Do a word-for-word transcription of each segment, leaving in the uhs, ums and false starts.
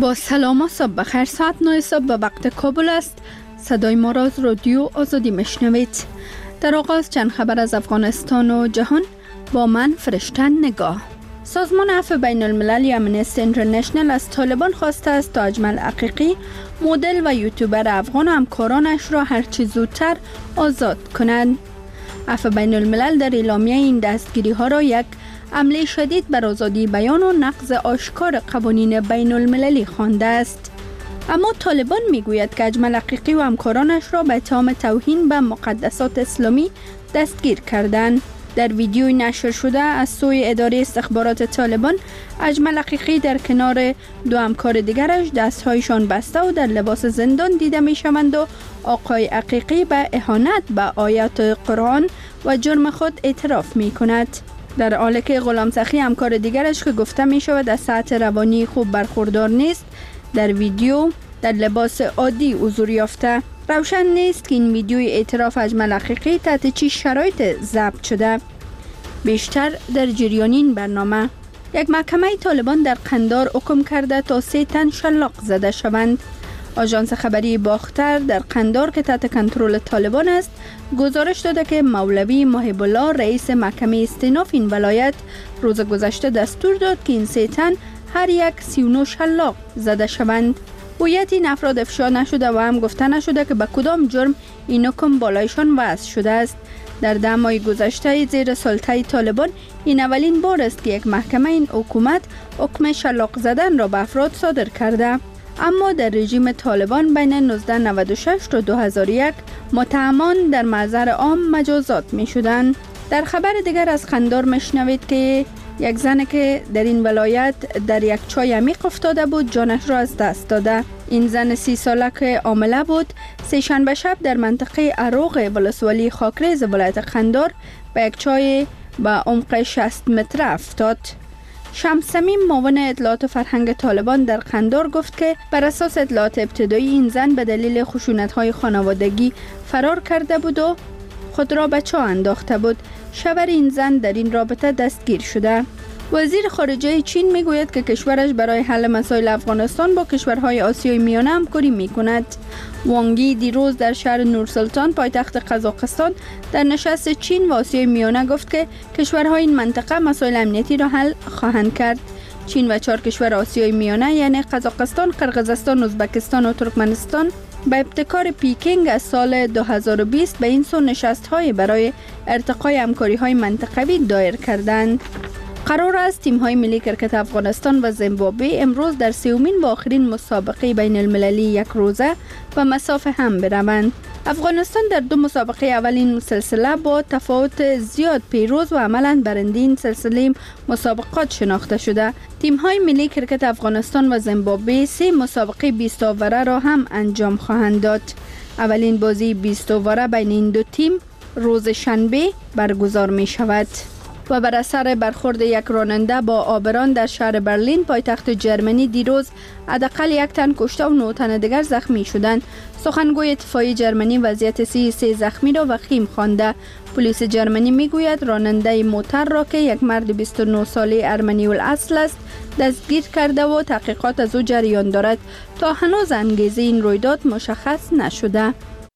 با سلام و صبح بخیر. ساعت نه صبح به وقت کابل است. صدای ما را از رادیو آزادی میشنوید. در آغاز چند خبر از افغانستان و جهان با من فرشته نگاه. سازمان عفو بین المللی امنستی اینترنشنل از طالبان خواسته است تا اجمل عقیقی، مدل و یوتیوبر افغان و همکارانش را هرچی زودتر آزاد کنند. عفو بین الملل در اعلامیه این دستگیری ها را یک حمله شدید بر آزادی بیان و نقض آشکار قوانین بین المللی خوانده است. اما طالبان میگوید که اجمل عقیقی و همکارانش را به اتهام توهین به مقدسات اسلامی دستگیر کردند. در ویدیوی نشر شده از سوی اداره استخبارات طالبان، اجمل عقیقی در کنار دو همکار دیگرش دستهایشان بسته و در لباس زندان دیده می شوند و آقای عقیقی به اهانت به آیات قرآن و جرم خود اعتراف می کند. در حالی که غلام سخی همکار دیگرش که گفته می شود از سطح روانی خوب برخوردار نیست، در ویدیو در لباس عادی حضور یافته. روشن نیست که این ویدیوی اعتراف اجمل عقیقی تحت چه شرایط ضبط شده. بیشتر در جریان این برنامه. یک محکمه طالبان در قندار حکم کرده تا سه تن شلاق زده شوند. آژانس خبری باختر در قندار که تحت کنترل طالبان است گزارش داده که مولوی محب الله رئیس محکمه استئناف این ولایت روز گذشته دستور داد که این سه تن هر یک سی و نه شلاق زده شوند. هویت این افراد افشا نشده و هم گفته نشده که به کدام جرم این حکم بالایشان وضع شده است. در ده ماه گذشته زیر سلطه طالبان این اولین بار است که یک محکمه این حکومت حکم شلاق زدن را به افراد صادر کرده. اما در رژیم طالبان بین نوزده نود و شش تا دو هزار و یک متهمان در محضر عام مجازات می شدند. در خبر دیگر از قندار میشنوید که یک زن که در این ولایت در یک چای عمیق افتاده بود جانش را از دست داده. این زن سی ساله که حامله بود سه شنبه شب در منطقه عروق ولسوالی خاکریز ولایت قندار به یک چای به عمق شصت متر افتاد. شمس صمیم معاون اطلاعات فرهنگ طالبان در قندار گفت که بر اساس اطلاعات ابتدایی این زن به دلیل خشونت‌های خانوادگی فرار کرده بود و خود را به چاه انداخته بود. شوهر این زن در این رابطه دستگیر شده. وزیر خارجه چین میگوید که کشورش برای حل مسائل افغانستان با کشورهای آسیای میانه همکاری میکند. وانگی دیروز در شهر نورسلطان پایتخت قزاقستان در نشست چین و آسیای میانه گفت که کشورهای این منطقه مسائل امنیتی را حل خواهند کرد. چین و چهار کشور آسیای میانه یعنی قزاقستان، قرقیزستان، ازبکستان و ترکمنستان به ابتکار پیکینگ از سال دو هزار و بیست به این سو نشست‌های برای ارتقای همکاری‌های منطقوی دایر کردند. قرار است تیم‌های ملی کرکت افغانستان و زیمبابوه امروز در سومین و آخرین مسابقه بین المللی یک روزه و مسافه هم بروند. افغانستان در دو مسابقه اول این سلسله با تفاوت زیاد پیروز و عملاً برنده این سلسله مسابقات شناخته شده. تیم‌های ملی کرکت افغانستان و زیمبابوه سه مسابقه بیست اووره را هم انجام خواهند داد. اولین بازی بیست اووره بین این دو تیم روز شنبه برگزار می شود. و بر اثر برخورد یک راننده با آبران در شهر برلین پایتخت جرمنی دیروز حداقل یک تن کشته و نه تن دیگر زخمی شدند. سخنگوی دفاعی جرمنی وضعیت سی سه زخمی را وخیم خوانده. پلیس جرمنی میگوید راننده موتر را که یک مرد بیست و نه ساله ارمنی الاصل است دستگیر کرده و تحقیقات از او جریان دارد. تا هنوز انگیزه این رویداد مشخص نشده.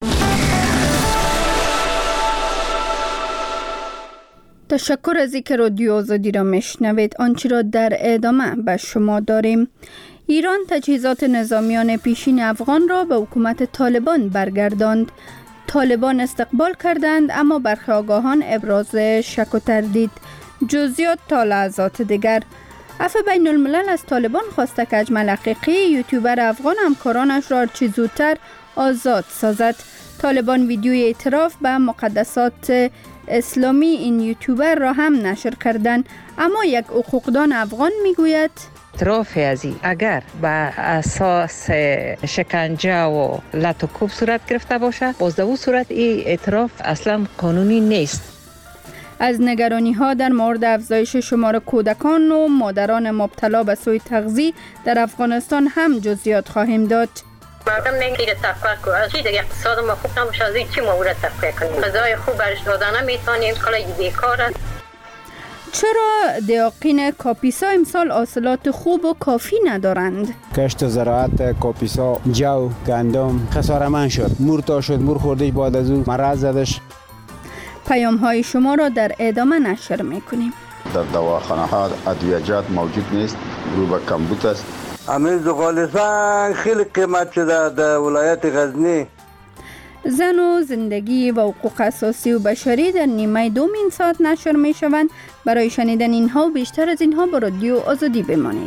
تشکر از اینکه رادیو آزادی را میشنوید. آنچه را در ادامه به شما داریم. ایران تجهیزات نظامیان پیشین افغان را به حکومت طالبان برگرداند. طالبان استقبال کردند اما برخی آگاهان ابراز شک و تردید. جزئیات تا لحظات دیگر. عفو بین الملل از طالبان خواسته که اجمل عقیقی یوتیوبر افغان همکارانش را چه زودتر آزاد سازد. طالبان ویدیوی اعتراف به مقدسات اسلامی این یوتیوبر را هم نشر کردند، اما یک حقوقدان افغان میگوید اعتراف ازی اگر به اساس شکنجه و لط و کوب صورت گرفته باشه، باز در اون صورت این اعتراف اصلا قانونی نیست. از نگرانی ها در مورد افزایش شمار کودکان و مادران مبتلا به سوء تغذیه در افغانستان هم جزئیات خواهیم داد. مردم نمیگه تفکر کنه از چی دیگه اقتصاد ما خوب نمیشه، از چی ما مورد تفکر کنیم، غذای خوب برش دادن نمیتونیم، کلا بیکاره. چرا دیاقین کاپیسا امسال حاصلات خوب و کافی ندارند؟ کشت زراعت کاپیسا جو گندم خسارمند شد. مور تا شد، مور خوردش، بعد از اون مرض زدش. پیام های شما را در ادامه نشر میکنیم. در دواخانه ها ادویجات موجود نیست، رو به کمبود است. امیر زغالستان خیلی قیمت شده در ولایت غزنی. زن و زندگی و حقوق اساسی و بشری در نیمه دومین ساعت نشر می شوند. برای شنیدن اینها و بیشتر از اینها با رادیو آزادی بمانید.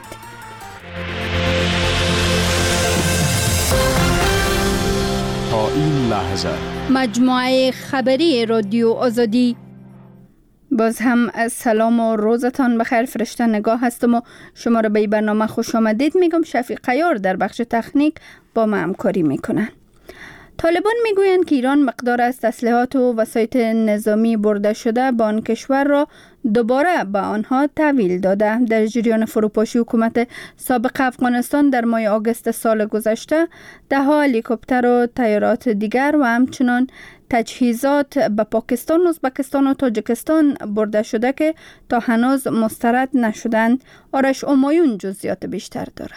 تا این لحظه مجموعه خبری رادیو آزادی. باز هم سلام و روزتان بخیر. فرشته نگاه هستم و شما را به این برنامه خوش آمدید میگم. شفیق قیار در بخش تکنیک با ما همکاری میکنن. طالبان میگویند که ایران مقدار از تسلیحات و وسایط نظامی برده شده با آن کشور را دوباره به آنها تحویل داده. در جریان فروپاشی حکومت سابق افغانستان در ماه آگوست سال گذشته ده ها هلیکوپتر و طیارات دیگر و همچنان تجهیزات به پاکستان، ازبکستان و تاجیکستان برده شده که تا هنوز مسترد نشدند. آرش امایون جزئیات بیشتر داره.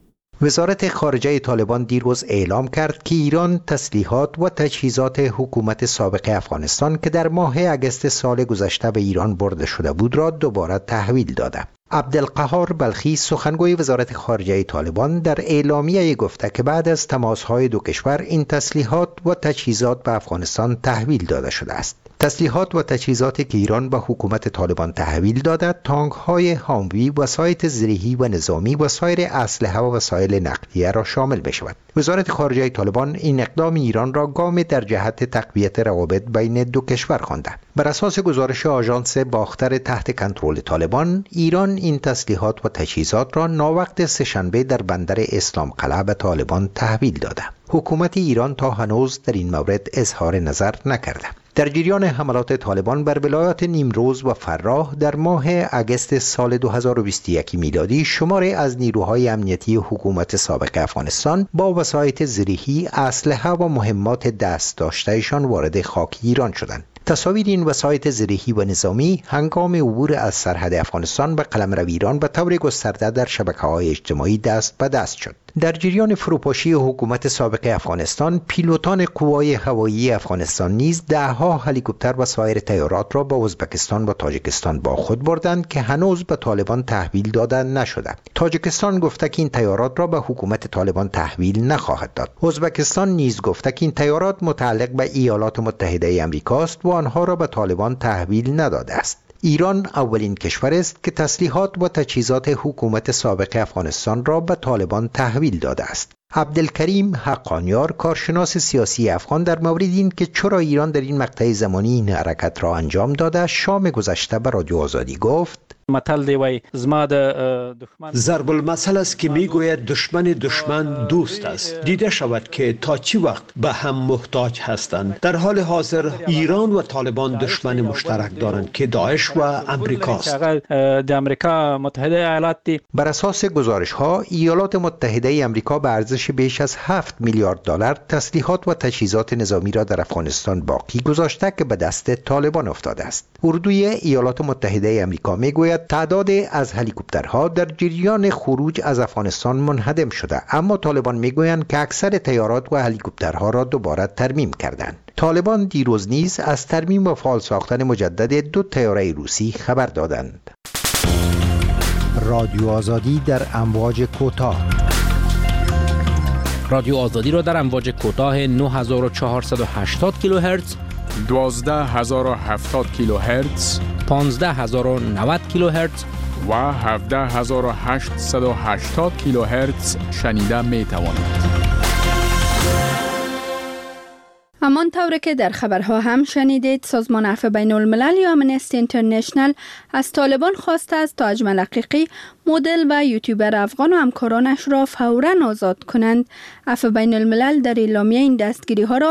وزارت خارجه طالبان دیروز اعلام کرد که ایران تسلیحات و تجهیزات حکومت سابق افغانستان که در ماه اگست سال گذشته به ایران برده شده بود را دوباره تحویل داده. عبدالقهار بلخی سخنگوی وزارت خارجه طالبان در اعلامیه گفته که بعد از تماس‌های دو کشور این تسلیحات و تجهیزات به افغانستان تحویل داده شده است. تسلیحات و تجهیزاتی که ایران به حکومت طالبان تحویل داده، تانک‌های هاموی، وسایط زرهی و نظامی و سایر اسلحه و وسایل نقدیه را شامل می‌شود. وزارت خارجه طالبان این اقدام ایران را گام در جهت تقویت روابط بین دو کشور خوانده. بر اساس گزارش آژانس باختر تحت کنترل طالبان، ایران این تسلیحات و تجهیزات را ناوقت سه‌شنبه در بندر اسلام قلعه به طالبان تحویل داده. حکومت ایران تا هنوز در این مورد اظهار نظر نکرده. در جریان حملات طالبان بر ولایات نیمروز و فراه در ماه اگست سال دو هزار و بیست و یک میلادی، شماری از نیروهای امنیتی حکومت سابق افغانستان با وسایط زرهی، اسلحه و مهمات دست داشتهشان وارد خاک ایران شدند. تصاویر این وسایط زرهی و نظامی هنگام عبور از سرحد افغانستان به قلمرو ایران به طور گسترده در شبکه‌های اجتماعی دست به دست شد. در جریان فروپاشی حکومت سابق افغانستان، پیلوتان قوای هوایی افغانستان نیز ده‌ها هلیکوپتر و سایر طیارات را به ازبکستان و تاجیکستان با خود بردند که هنوز به طالبان تحویل داده نشده. تاجیکستان گفته که این طیارات را به حکومت طالبان تحویل نخواهد داد. ازبکستان نیز گفته که این طیارات متعلق به ایالات متحده آمریکا است و آنها را به طالبان تحویل نداده است. ایران اولین کشور است که تسلیحات و تجهیزات حکومت سابق افغانستان را به طالبان تحویل داده است. عبدالکریم حقانیار، کارشناس سیاسی افغان، در مورد این که چرا ایران در این مقطع زمانی این حرکت را انجام داده، شام گذشته به رادیو آزادی گفت: متل دی وای زما د دشمن ضرب المثل است که میگوید دشمن دشمن دوست است. دیده شود که تا چی وقت به هم محتاج هستند. در حال حاضر ایران و طالبان دشمن مشترک دارند که داعش و امریکاست. د امریکا متحده ایالات دی. بر اساس گزارش ها، ایالات متحده آمریکا به ارزش بیش از هفت میلیارد دلار تسلیحات و تجهیزات نظامی را در افغانستان باقی گذاشته که به دست طالبان افتاده است. اردوی ایالات متحده آمریکا میگوید تعداد از هلیکوپترها در جریان خروج از افغانستان منهدم شده، اما طالبان میگویند که اکثر طیارات و هلیکوپترها را دوباره ترمیم کردند. طالبان دیروز نیز از ترمیم و فعال ساختن مجدد دو طیاره روسی خبر دادند. رادیو آزادی در امواج کوتاه. رادیو آزادی را در امواج کوتاه نه هزار و چهارصد و هشتاد کیلوهرتز، دوازده هزار و هفتاد کیلوهرتز، پانزده هزار و نود کیلوهرتز و هفده هزار و هشتصد و هشتاد کیلوهرتز شنیده می توانید. همان طوری که در خبرها هم شنیدید، سازمان عفو بین الملل یا امنستی اینترنشنال از طالبان خواسته است تا اجمل حقیقی، مدل و یوتیوبر افغان و همکارانش را فوراً آزاد کنند. عفو بین الملل در اعلامیه این دستگیری ها را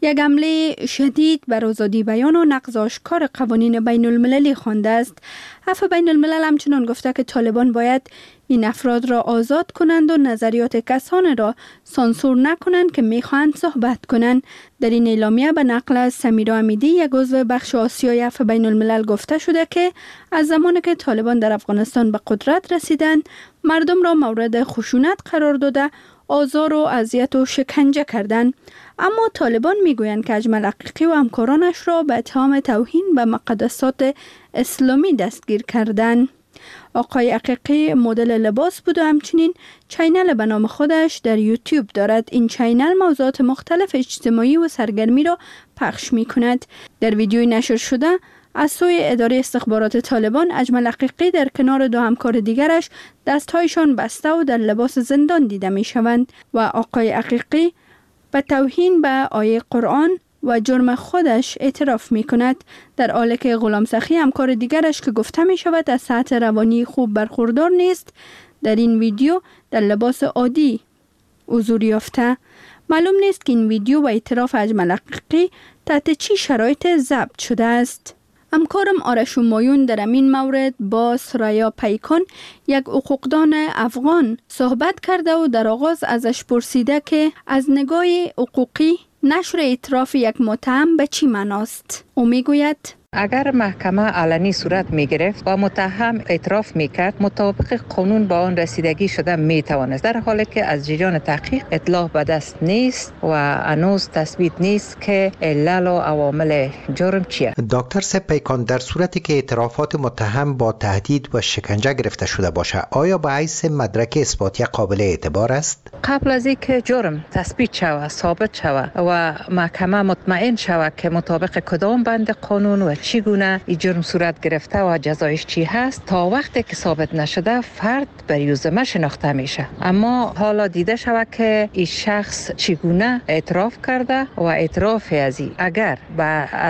یک حمله شدید بر آزادی بیان و نقض آشکار قوانین بین المللی خوانده است. عفو بین الملل همچنان گفته که طالبان باید این افراد را آزاد کنند و نظریات کسانی را سانسور نکنند که میخواهند صحبت کنند. در این اعلامیه به نقل از سمیرا امیدی، یک عضو بخش آسیای عفو بین الملل، گفته شده که از زمانی که طالبان در افغانستان به قدرت رسیدند، مردم را مورد خشونت قرار داده، آزار و اذیت و شکنجه کردند. اما طالبان میگویند که اجمل عقیقی و همکارانش را به اتهام توهین به مقدسات اسلامی دستگیر کردند. آقای عقیقی مدل لباس بود و همچنین چینل به نام خودش در یوتیوب دارد. این چینل موضوعات مختلف اجتماعی و سرگرمی را پخش می کند. در ویدیوی نشر شده از سوی اداره استخبارات طالبان، اجمل عقیقی در کنار دو همکار دیگرش دستهایشان بسته و در لباس زندان دیده می شوند و آقای عقیقی به توهین به آیه قرآن و جرم خودش اعتراف می کند، در حالی که غلام سخی همکار دیگرش که گفته می شود از سطح روانی خوب برخوردار نیست، در این ویدیو در لباس عادی حضور یافته. معلوم نیست که این ویدیو و اعتراف اجمل عقیقی تحت چی شرایط ضبط شده است. همکارم آرش همایون در این مورد با سریا پیکان، یک حقوقدان افغان، صحبت کرده و در آغاز ازش پرسیده که از نگاه حقوقی نشر اعتراف یک متهم به چی معناست؟ او میگوید اگر محکمه علنی صورت می گرفت و متهم اعتراف می کرد، مطابق قانون با آن رسیدگی شده می توانست، در حالی که از جریان تحقیق اطلاع به دست نیست و هنوز تثبیت نیست که علل و عوامل جرم چیه. دکتر سپیکان، در صورتی که اعترافات متهم با تهدید و شکنجه گرفته شده باشه، آیا به حیث مدرک اثباتی قابل اعتبار است؟ قبل از اینکه جرم تثبیت شود، ثابت شود و محکمه مطمئن شود که مطابق کدام بند قانون و چگونه این جرم صورت گرفته و جزایش چی هست، تا وقتی که ثابت نشده فرد بر یوزمه شناخته میشه. اما حالا دیده شود که این شخص چگونه اعتراف کرده و اعتراف از این اگر به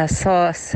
اساس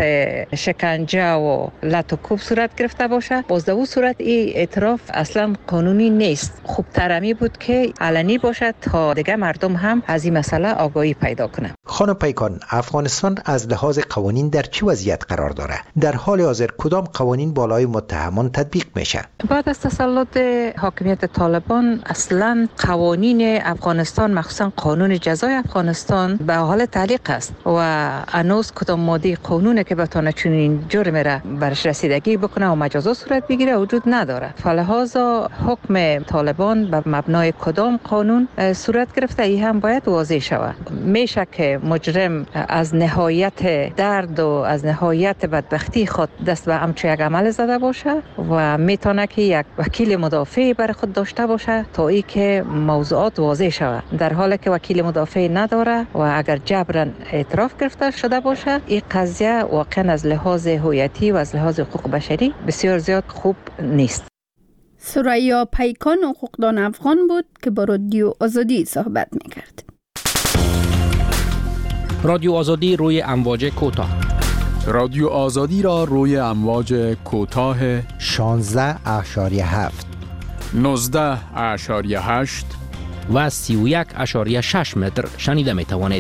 شکنجه و لط و کوب صورت گرفته باشه، باز در اون صورت این اعتراف اصلا قانونی نیست. خوب ترمی بود که علنی باشه تا دیگه مردم هم از این مسئله آگاهی پیدا کنه. خانم پیکان، افغانستان از لحاظ قوانین در چه وضعیت قرار داره؟ در حال حاضر کدام قوانین بالای متهمان تطبیق میشه؟ بعد از تسلط حاکمیت طالبان اصلا قوانین افغانستان، مخصوصا قانون جزای افغانستان، به حال تعلیق است و هنوز کدام ماده قانونی که بتونه چنین جرم را برش رسیدگی بکنه و مجازات صورت بگیره وجود نداره. فلهذا حکم طالبان بر مبنای کدام قانون صورت گرفته ای هم باید واضح شود. میشه که مجرم از نهایت درد و از نهایت بدبختی خود دست به همچون یک عمل زده باشه و میتونه که یک وکیل مدافع برای خود داشته باشه تا ای که موضوعات واضح شود. در حالی که وکیل مدافع نداره و اگر جبران اعتراف گرفته شده باشه، این قضیه واقعا از لحاظ هویتی و از لحاظ حقوق بشری بسیار زیاد خوب نیست. سریا پیکان حقوقدان افغان بود که با رادیو آزادی صحبت میکرد. رادیو آزادی روی امواج کوتاه. رادیو آزادی را روی امواج کوتاه شانزده اشاریه هفت، نوزده اشاریه هشت و سی و یک اشاریه شش متر شنیده می توانید.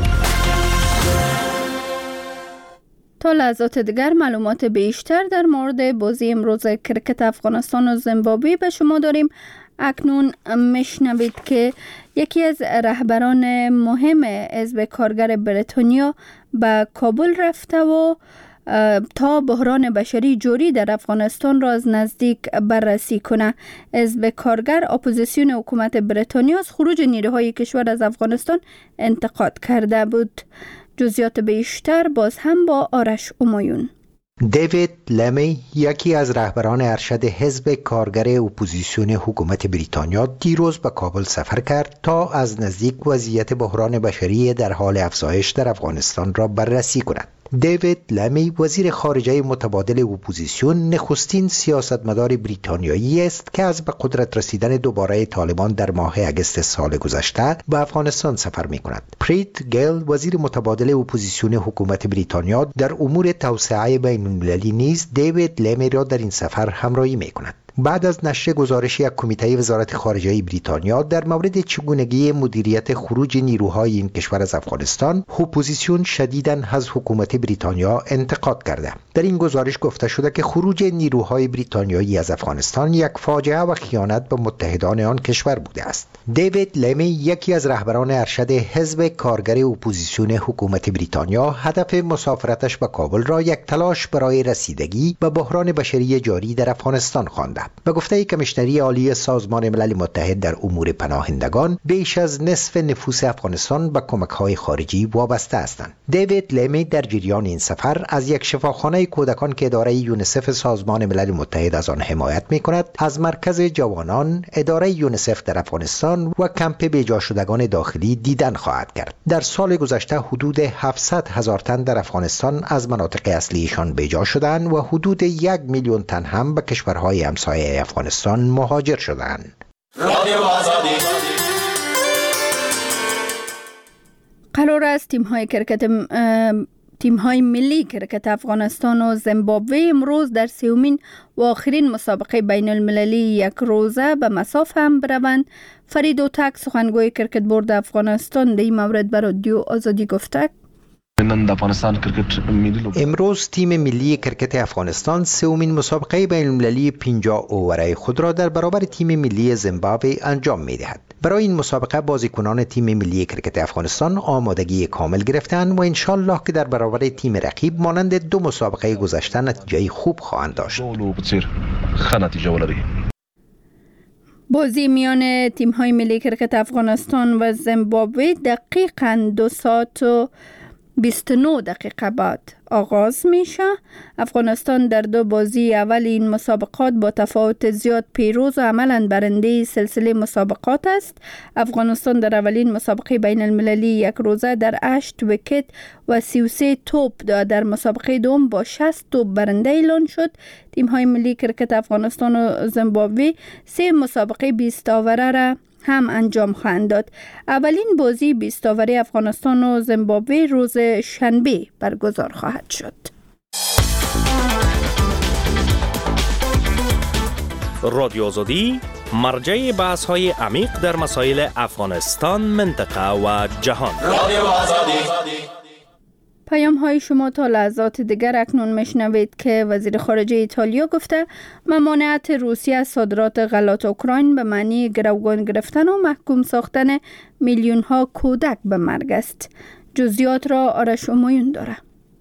تا لحظات دیگر معلومات بیشتر در مورد بازی امروز کرکت افغانستان و زیمبابوه به شما داریم. اکنون میشنوید که یکی از رهبران مهم حزب کارگر بریتانیا به کابل رفته و تا بحران بشری جوری در افغانستان را از نزدیک بررسی کنه. حزب کارگر اپوزیسیون حکومت بریتانیا از خروج نیروهای کشور از افغانستان انتقاد کرده بود. جزئیات بیشتر باز هم با آرش همایون. دیوید لمی، یکی از رهبران ارشد حزب کارگر اپوزیسیون حکومت بریتانیا، دیروز به کابل سفر کرد تا از نزدیک وضعیت بحران بشری در حال افزایش در افغانستان را بررسی کند. دیوید لمی، وزیر خارجه متبادل اپوزیسیون، نخستین سیاستمدار بریتانیایی است که از به قدرت رسیدن دوباره طالبان در ماه اگست سال گذشته به افغانستان سفر می کند. پریت گیل، وزیر متبادل اپوزیسیون حکومت بریتانیا، در امور توسعه بین المللی نیز دیوید لمی را در این سفر همراهی می کند. بعد از نشر گزارشی از کمیته وزارت خارجه بریتانیا در مورد چگونگی مدیریت خروج نیروهای این کشور از افغانستان، اپوزیسیون شدیداً از حکومت بریتانیا انتقاد کرده. در این گزارش گفته شده که خروج نیروهای بریتانیایی از افغانستان یک فاجعه و خیانت به متحدان آن کشور بوده است. دیوید لمی، یکی از رهبران ارشد حزب کارگر اپوزیسیون حکومت بریتانیا، هدف مسافرتش به کابل را یک تلاش برای رسیدگی به بحران بشری جاری در افغانستان خوانده. به گفته کمیشنری عالی سازمان ملل متحد در امور پناهندگان، بیش از نصف نفوس افغانستان به کمک‌های خارجی وابسته هستند. دیوید لمی در جریان این سفر از یک شفاخانه کودکان که اداره یونیسف سازمان ملل متحد از آن حمایت می‌کند، از مرکز جوانان اداره یونیسف در افغانستان و کمپ بیجا شدگان داخلی دیدن خواهد کرد. در سال گذشته حدود هفتصد هزار تن در افغانستان از مناطق اصلیشان بیجا شدند و حدود یک میلیون تن هم به کشورهای همسایه افغانستان مهاجر شدند. قرار است تیم‌های کرکت تیم‌های ملی کرکت افغانستان و زیمبابوه امروز در سومین و آخرین مسابقه بین المللی یک روزه به مصاف هم بروند. فرید اوتک، سخنگوی کرکت بورد افغانستان، در این مورد به رادیو آزادی گفته: امروز تیم ملی کرکت افغانستان سومین مسابقه بین المللی پنجاه اووره خود را در برابر تیم ملی زیمبابوه انجام می‌دهد. برای این مسابقه بازیکنان تیم ملی کرکت افغانستان آمادگی کامل گرفتند و انشالله که در برابر تیم رقیب مانند دو مسابقه گذشته نتیجه خوب خواهند داشت. بازی میان تیم‌های ملی کرکت افغانستان و زیمبابوه دقیقاً دو ساعت و بیست و نه دقیقه بعد آغاز میشه. افغانستان در دو بازی اول این مسابقات با تفاوت زیاد پیروز و عملاً برنده سلسله مسابقات است. افغانستان در اولین مسابقه بین المللی یک روزه در هشت ویکت و سی و سه توپ داد. در مسابقه دوم با شصت توپ برنده اعلان شد. تیم های ملی کرکت افغانستان و زیمبابوه سه مسابقه بیست اوره را هم انجام خواهند داد. اولین بازی بیست اوره افغانستان و زیمبابوه روز شنبه برگزار خواهد شد. رادیو آزادی، مرجع بحث های عمیق در مسائل افغانستان، منطقه و جهان. رادیو آزادی. پیام های شما تا لحظات دیگر اکنون میشنوید که وزیر خارجه ایتالیا گفته ممانعت روسیه از صادرات غلات اوکراین به معنی گروگان گرفتن و محکوم ساختن میلیون ها کودک به مرگ است. جزئیات را آرش امایون داره.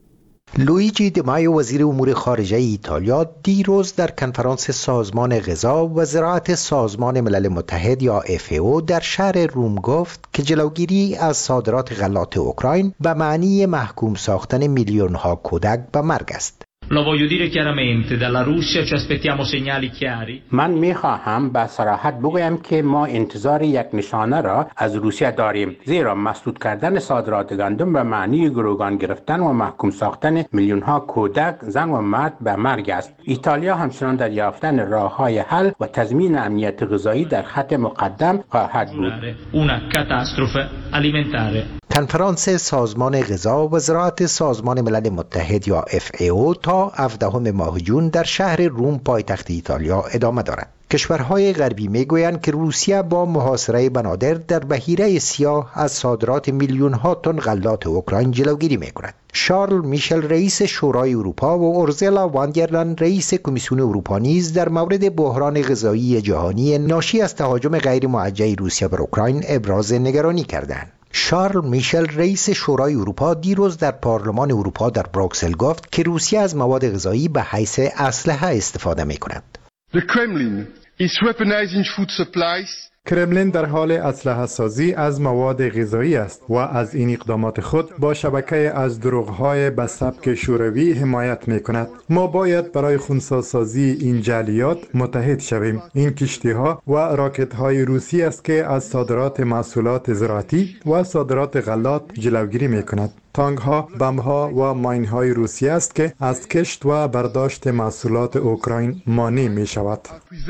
لویجی دیمایو، وزیر امور خارجه ایتالیا، دیروز در کنفرانس سازمان غذا و زراعت سازمان ملل متحد یا اف ای او در شهر روم گفت که جلوگیری از صادرات غلات اوکراین به معنی محکوم ساختن میلیون ها کودک به مرگ است. Lo voglio dire chiaramente, dalla Russia ci aspettiamo segnali chiari. من میخواهم به صراحت بگویم که ما انتظار یک نشانه را از روسیه داریم، زیرا مسدود کردن صادرات گندم به معنی گروگان گرفتن و محکوم ساختن میلیون ها کودک، زن و مرد به مرگ است. ایتالیا همچنان در یافتن راه‌های حل و تضمین امنیت غذایی در خط مقدم خواهد بود. Una catastrofe alimentare. کنفرانس سازمان غذا و زراعت سازمان ملل متحد یا اف ای او تا هفدهم ماه جون در شهر روم پایتخت ایتالیا ادامه دارد. کشورهای غربی میگویند که روسیه با محاصره بنادر در بحیره سیاه از صادرات میلیون ها تن غلات اوکراین جلوگیری میکند. شارل میشل رئیس شورای اروپا و اورزلا واندرلن رئیس کمیسیون اروپا نیز در مورد بحران غذایی جهانی ناشی از تهاجم غیر موجه روسیه بر اوکراین ابراز نگرانی کردند. شارل میشل رئیس شورای اروپا دیروز در پارلمان اروپا در بروکسل گفت که روسیه از مواد غذایی به حیث اسلحه استفاده میکند. The Kremlin is weaponizing food supplies. کرملین در حال اسلحه سازی از مواد غذایی است و از این اقدامات خود با شبکه از دروغ‌های به سبک شوروی حمایت می‌کند. ما باید برای خنثی سازی این جعلیات متحد شویم. این کشتی‌ها و راکت‌های روسی است که از صادرات محصولات زراعتی و صادرات غلات جلوگیری می‌کند. تانک‌ها، بمب‌ها و ماین‌های روسیه است که از کشت و برداشت محصولات اوکراین مانع می‌شود.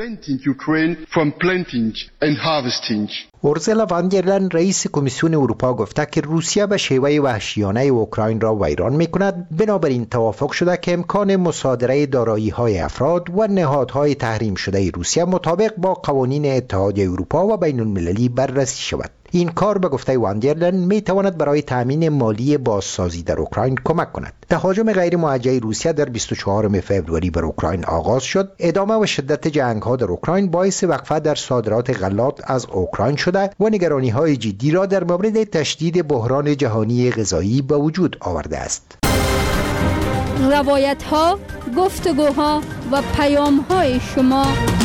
اورسولا فان در لین رئیس کمیسیون اروپا گفته که روسیه به شیوه وحشیانه اوکراین را ویران می‌کند. بنابراین توافق شده که امکان مصادره دارایی‌های افراد و نهادهای تحریم شده روسیه مطابق با قوانین اتحادیه اروپا و بین المللی بررسی شود. این کار به گفته واندرلن می تواند برای تامین مالی بازسازی در اوکراین کمک کند. تهاجم غیر موجه روسیه در بیست و چهارم فوریه بر اوکراین آغاز شد. ادامه و شدت جنگ ها در اوکراین باعث وقفه در صادرات غلات از اوکراین شده و نگرانی های جدی را در مورد تشدید بحران جهانی غذایی به وجود آورده است. روایت ها، گفتگوها و پیام های شما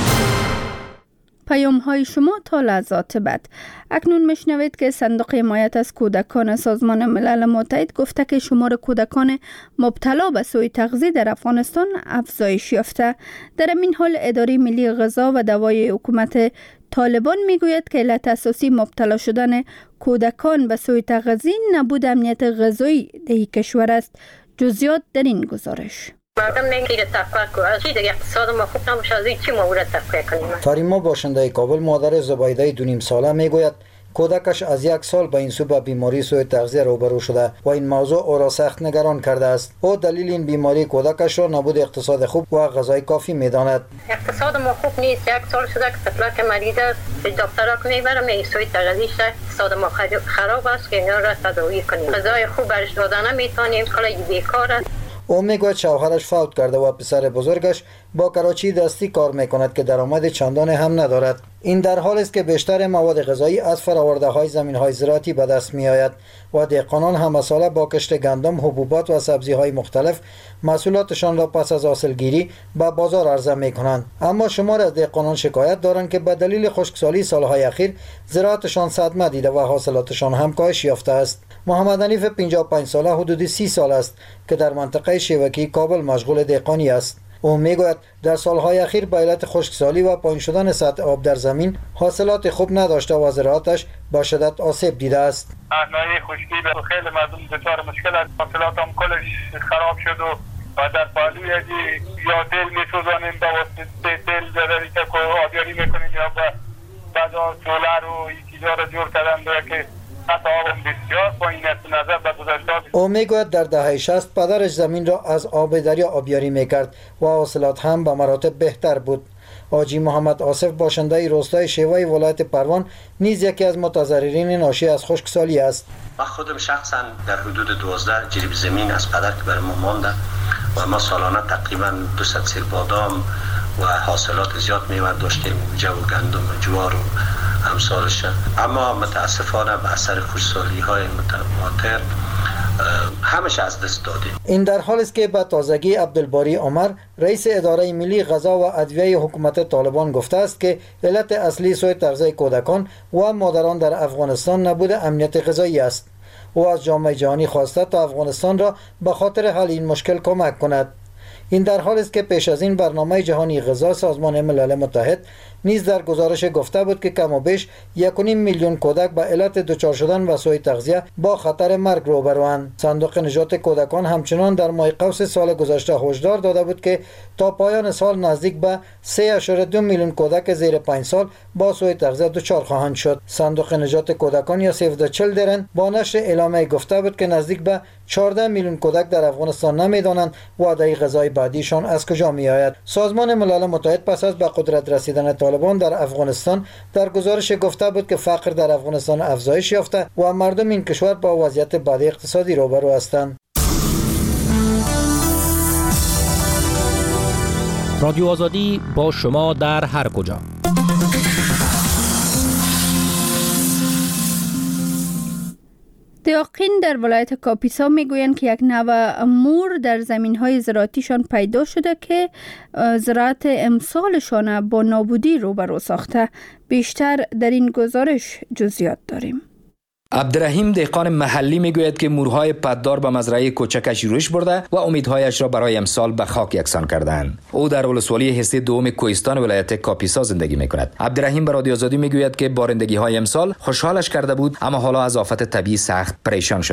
پیام های شما تا لحظات بعد. اکنون میشنوید که صندوق حمایت از کودکان سازمان ملل متحد گفته که شمار کودکان مبتلا به سوء تغذیه در افغانستان افزایش یافته. در این حال اداره ملی غذا و دوای حکومت طالبان میگوید که علت اساسی مبتلا شدن کودکان به سوء تغذیه نبود امنیت غذایی در کشور است. جزئیات در این گزارش. مردم نمیگیره تفکر کنه از چی دیگه اقتصاد ما خوب نمیشه از چی ما باید تفکر کنیم. فاریما باشنده کابل مادر زبیده دو نیم ساله میگوید کودکش از یک سال به این سو به بیماری سوء تغذیه روبرو شده و این موضوع او را سخت نگران کرده است. او دلیل این بیماری کودکش را نبود اقتصاد خوب و غذای کافی میداند. اقتصاد ما خوب نیست. یک سال شده که طفلک مریض است. به دکترها که میبرم این سوء تغذیه شه اقتصاد ما خراب است که اینا را تداوی کنیم. غذای خوب برش دادن نمیتونیم. خیلی بیکار است. او میگوید شوهرش فوت کرده و پسر بزرگش با کراچی دستی کار میکند که درآمد چندانی هم ندارد. این در حال است که بیشتر مواد غذایی از فراورده های زمین های زراعتی به دست می آید و دهقانان هم مساله با کشت گندم، حبوبات و سبزی های مختلف محصولاتشان را پس از حاصلگیری به بازار عرضه می کنند. اما شمار از دهقانان شکایت دارند که به دلیل خشکسالی سالهای اخیر زراعتشان صدمه دیده و حاصلاتشان هم کاهش یافته است. محمد حنیف پنجاه و پنج ساله حدود سی سال است که در منطقه شیوکی کابل مشغول دهقانی است. او میگوید در سالهای اخیر به علت خشکسالی و پایین شدن سطح آب در زمین حاصلات خوب نداشته و زراعتش با شدت آسیب دیده است. احنای خشکی به خیلی مردم دچار مشکل است. حاصلات هم کلش خراب شد و و در پالوی یا تیل میسوزانیم با واسطه تیل زداری که آبیاری میکنیم یا بعد از سولر و این چیزا را جور کردن که او میگوید در دهه شصت پدرش زمین را از آب دریا آبیاری میکرد و حاصلات هم به مراتب بهتر بود. حاجی محمد آصف باشنده روستای شیوه ولایت پروان نیز یکی از متضررین ناشی از خشکسالی است. من خودم شخصا در حدود دوازده جریب زمین از پدر که بر ما مانده و ما سالانه تقریبا دویست سیر بادام و حاصلات زیاد میوه داشتیم، جو و گندم و جوار و امثالش، اما متاسفانه به اثر خشکسالی های متواتر همش از دست دادیم. این در حال است که به تازگی عبدالباری عمر رئیس اداره ملی غذا و ادویه حکومت طالبان گفته است که علت اصلی سوء تغذیه کودکان و مادران در افغانستان نبود امنیت غذایی است. او از جامعه جهانی خواسته تا افغانستان را به خاطر حل این مشکل کمک کند. این در حال است که پیش از این برنامه جهانی غذا سازمان ملل متحد نیز در گزارش گفته بود که کم و بیش یک و نیم میلیون کودک به علت دچار شدن به سوء تغذیه با خطر مرگ روبروند. صندوق نجات کودکان همچنان در ماه قوس سال گذشته هشدار داده بود که تا پایان سال نزدیک به سه اشاره دو میلیون کودک زیر پنج سال با سوء تغذیه دچار خواهند شد. صندوق نجات کودکان یا سیو د چیلدرن با نشر اعلامیه گفته بود که نزدیک به چهارده میلیون کودک در افغانستان نمیدانند وعده غذای بعدیشان از کجا می آید. سازمان ملل متحد پس از به قدرت رسیدن طالبان در افغانستان در گزارش گفته بود که فقر در افغانستان افزایش یافته و مردم این کشور با وضعیت بد اقتصادی روبرو هستند. رادیو آزادی با شما در هر کجا. دیاقین در ولایت کاپیسا میگویند که یک نوع مور در زمینهای زراعتیشان پیدا شده که زراعت امسالشان با نابودی روبرو ساخته. بیشتر در این گزارش جزئیات داریم. عبدالرحیم دهقان محلی میگوید که مورهای پددار به مزرعه کوچکش روش برده و امیدهایش را برای امسال به خاک یکسان کردند. او در ولسوالی حصه دوم کوهستان ولایت کاپیسا زندگی میکند. عبدالرحیم به رادیو آزادی میگوید که بارندگی های امسال خوشحالش کرده بود، اما حالا از آفت طبیعی سخت پریشان شده است.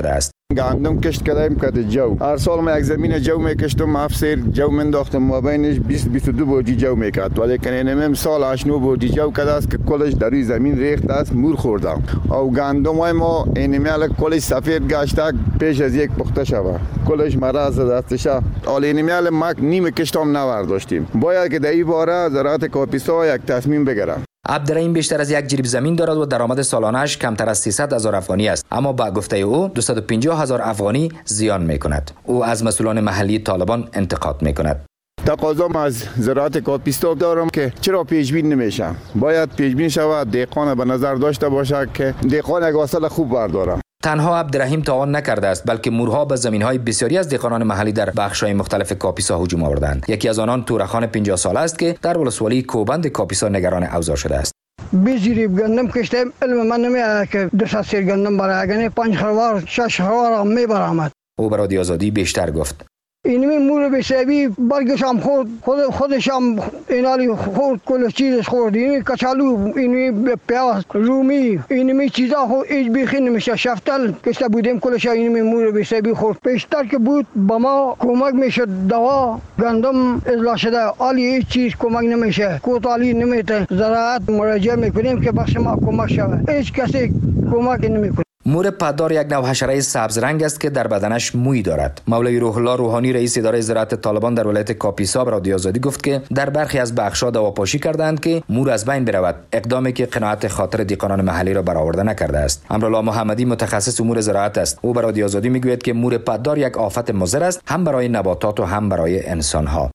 گندم کشت کردیم کت جو. هر سال ما یک زمین جو میکشتم، افسر جو منداختم مابینش بیست بیست و دو بوجی جو میکرد. ولی کنه نمیم سال هشت نو بوجی جو کرده است که کلش در روی زمین ریخت است، مور خوردم. او گندم های ما اینمیال کلش سفید گشته پیش از یک پخته شود. کلش مرض دستش. حالا اینمیال ما نیم کشتم نورداشتیم. باید که در این باره زراعت کاپیسا یک تصمیم بگیرد. عبدالرحیم بیشتر از یک جریب زمین دارد و درآمد سالانه‌اش کمتر از سیصد هزار افغانی است، اما با گفته او دویست و پنجاه هزار افغانی زیان می‌کند. او از مسئولان محلی طالبان انتقاد می‌کند. تقاضام از زراعت کاپیسا دارم که چرا پیشبین نمیشه؟ باید پیشبین شود، دهقان به نظر داشته باشه که دهقان یک حاصل خوب برداره. تنها عبدالرحیم تعاون نکرده است، بلکه مورها به زمین‌های بسیاری از دهقانان محلی در بخش‌های مختلف کاپیسا هجوم آوردند. یکی از آنان تورخان پنجاه ساله است که در ولسوالی کوبند کاپیسا نگران اوضاع شده است. بیزیریب گندم کشتم، علم من نمیاد که دویست سیر گندم برای اگه پنج خروار شش خروار میبرامد. او برای رادیو آزادی بیشتر گفت. اینمی مور بسیبی برگش هم خورد، خود خودش هم اینالی خورد، کل چیزش خورد. اینمی کچالو، اینمی پیاز، رومی، اینمی چیزا خود ایج بیخی نمیشه. شفتل کشته بودیم کلش اینمی مور بسیبی خورد. پیشتر که بود با ما کمک میشد دوا گندم اصلاح شده، عالی هیچ چیز کمک نمیشه. کوتالی نمیته. زراعت مراجعه میکنیم که بخش ما کمک شود. هیچ کسی کمک نمیکنه. مور پدار یک نوع حشره سبز رنگ است که در بدنش موی دارد. مولوی روح الله روحانی رئیس اداره زراعت طالبان در ولایت کاپیسا به رادیو آزادی گفت که در برخی از بخش‌ها دواپاشی کردند که مور از بین برود، اقدامی که قناعت خاطر دهقانان محلی را برآورده نکرده است. امرالله محمدی متخصص امور زراعت است. او به رادیو آزادی میگوید که مور پدار یک آفت مضر است، هم برای نباتات و هم برای انسان‌ها.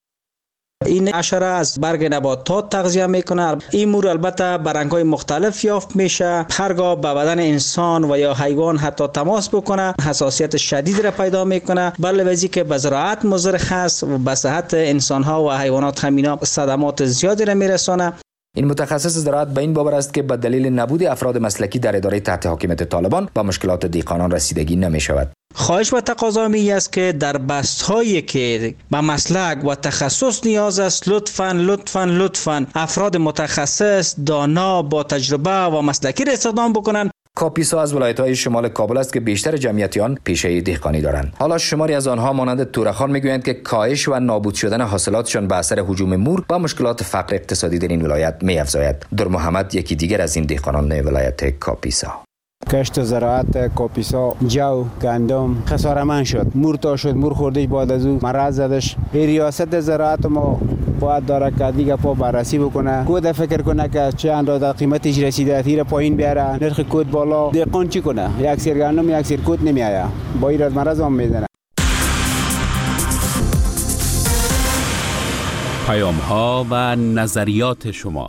این حشره از برگ نباتات تغذیه میکنه. این مور البته برنگ‌های مختلف یافت میشه، هرگاه به بدن انسان و یا حیوان حتی تماس بکنه حساسیت شدید را پیدا میکنه، بله وزی که به زراعت مضر هست و به صحت انسان‌ها و حیوانات همینا صدمات زیادی را میرسونه. این متخصص زراعت به این باور است که به دلیل نبود افراد مسلکی در اداره تحت حاکمیت طالبان با مشکلات دهقانان رسیدگی نمی شود. خواهش و تقاضا می است که در بست‌هایی که به مسلک و تخصص نیاز است لطفاً لطفاً لطفاً افراد متخصص دانا با تجربه و مسلکی را استخدام بکنند. کاپیسا از ولایت‌های شمال کابل است که بیشتر جمعیت آن پیشه دهقانی دارند. حالا شماری از آنها مانند تورخان میگویند که کاهش و نابود شدن حاصلاتشان به اثر هجوم مور با مشکلات فقر اقتصادی در این ولایت می‌افزاید. در محمد یکی دیگر از این دهقانان ولایت کاپیسا. کشت زراعت کاپیسا جو گندم خسارمند شد، مور تا شد، مور خوردش بعد از او مرض زدش. ریاست زراعت ما باید داره که دیگه پا بررسی بکنه، کود فکر کنه که چه اندازه قیمتش رسیده تیر پایین بیاره، نرخ کود بالا، دهقان چی کنه؟ یک سیر گندم یک سیر کود نمیآید، با این مرض هم میزنه. پیام ها و نظریات شما.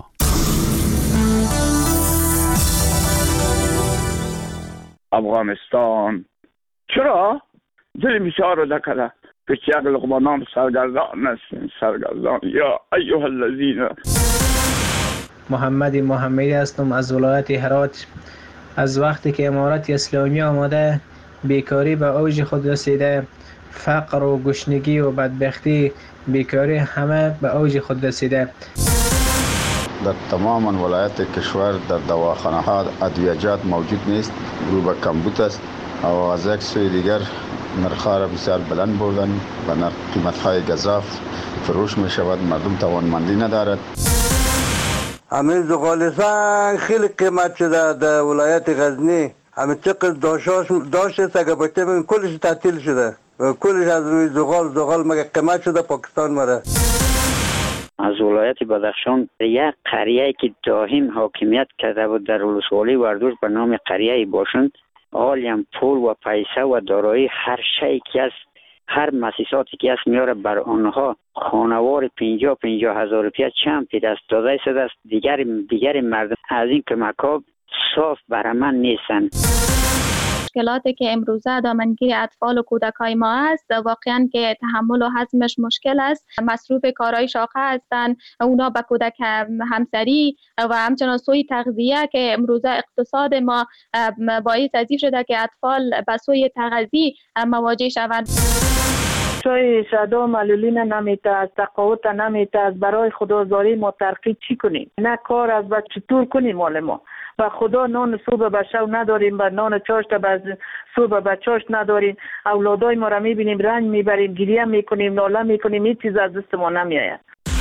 افغانستان چرا دل بسیار رو دکره که یک لقمه نام سرگردان هستیم، سرگردان یا ایها الذین. محمد محمدی هستم از ولایت هرات. از وقتی که امارت اسلامی آمده بیکاری به اوج خود رسیده، فقر و گشنگی و بدبختی، بیکاری همه به اوج خود رسیده. در تمام ولایت کشور در دواخانه ها ادویجات موجود نیست، رو به کمبود است و از یک سوی دیگر نرخ‌ها را بسیار بلند بردن و نرخ قیمت‌های گزاف فروش می شود، مردم توانمندی ندارد. همین زغال سنگ خیلی قیمت شده در ولایت غزنی. همین چقدر داشت داشت است که بچه من کلش تعطیل شده و کلش از روی زغال زغال مگه قیمت شده پاکستان مره. از ولایت بدخشان یک قریه که دائم حاکمیت کرده بود در ولسوالی وردوش به نام قریه باشند، حالیم پول و پیسه و دارایی هر شی که است، هر مؤسساتی که است میاره بر آنها خانوار پنجاه پنجاه هزار روپیه چند پی دست داده شده است. دیگر دیگر مردم از این کمک‌ها صاف برامن نیستند. مشکلاتی که امروزه دامنگیر اطفال و کودکای ما است واقعا که تحمل و هضمش مشکل است. مصروف کارهای شاقه هستند، اونا به کودک همسری و همچنان سوی تغذیه که امروزه اقتصاد ما باعث از این شده که اطفال به سوی تغذیه مواجه شوند. تماشای شهدا معلولین نمیته، از تقاوت نمیته، از برای خدازاری ما ترقی چی کنیم؟ نه کار از بعد چطور کنیم مال ما؟ و خدا نان صبح به شب نداریم و نان چاشت به صبح به چاشت نداریم. اولادای ما را میبینیم رنج میبریم، گریه میکنیم، ناله میکنیم، هیچ چیز از دست ما نمیآید.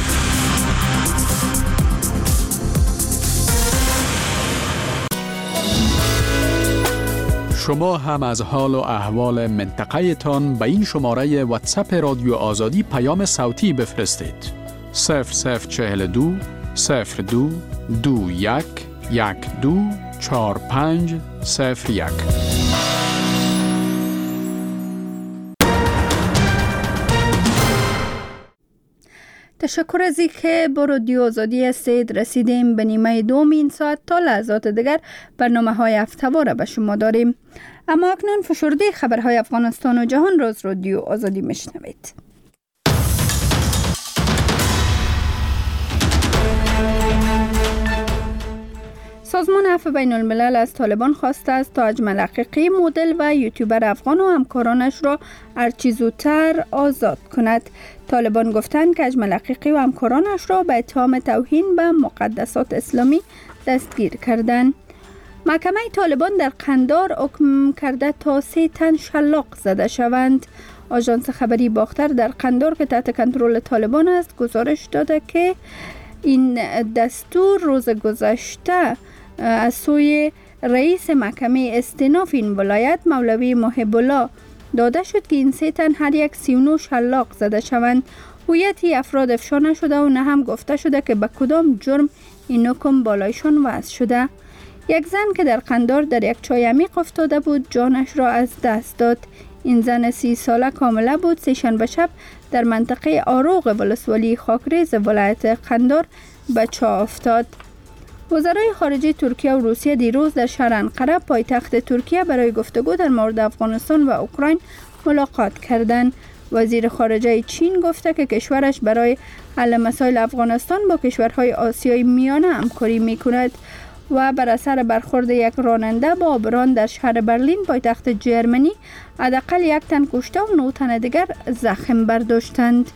شما هم از حال و احوال منطقه تان به این شماره واتساپ رادیو آزادی پیام صوتی بفرستید. صفر صفر چهل دو صفر دو دو یک یک دو چهار پنج صفر یک. تشکر از اینکه با رادیو آزادی هستید. رسیدیم به نیمه دوم این ساعت. تا لحظات دیگر برنامه های هفته‌وار به شما داریم، اما اکنون فشرده خبرهای افغانستان و جهان را از رادیو آزادی میشنوید. سازمان عفو بین الملل از طالبان خواسته است تا اجمل حقیقی، مدل و یوتیوبر افغان و همکارانش را هرچه زودتر آزاد کند. طالبان گفتند که اجمل حقیقی و همکارانش را به اتهام توهین به مقدسات اسلامی دستگیر کردند. محکمه طالبان در قندار حکم کرده تا سه تن شلاق زده شوند. آژانس خبری باختر در قندار که تحت کنترل طالبان است گزارش داده که این دستور روز گذشته از سوی رئیس محکمه استیناف این ولایت مولوی محب الله داده شد که این سه تن هر یک سی و نه شلاق زده شوند. هویتی افراد افشا نشده و نه هم گفته شده که به کدام جرم این حکم بالایشان وضع شده. یک زن که در قندار در یک چای عمیق افتاده بود جانش را از دست داد. این زن سی ساله کامله بود. سه‌شنبه شب در منطقه آروغ ولسوالی خاکریز ولایت قندار به چاه افتاد. وزرای خارجه ترکیه و روسیه دیروز در شهر انقره پایتخت ترکیه برای گفتگو در مورد افغانستان و اوکراین ملاقات کردند. وزیر خارجه چین گفته که کشورش برای حل مسائل افغانستان با کشورهای آسیای میانه همکاری میکند و بر اثر برخورد یک راننده با آبران در شهر برلین پایتخت جرمنی حداقل یک تن کشته و نه تن دیگر زخم برداشتند.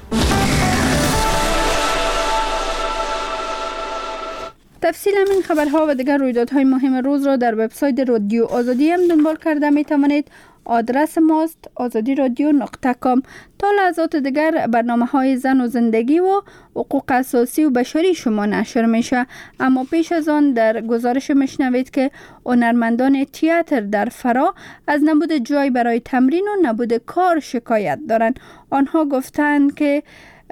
تفصیل این خبرها و دیگر رویدادهای مهم روز را در وبسایت رادیو آزادی هم دنبال کرده می توانید. آدرس ماست آزادی رادیو نقطه کام. تا لحظات دیگر برنامه های زن و زندگی و حقوق اساسی و بشری شما نشر میشه، اما پیش از آن در گزارش میشنوید که هنرمندان تئاتر در فرا از نبود جای برای تمرین و نبود کار شکایت دارند. آنها گفتند که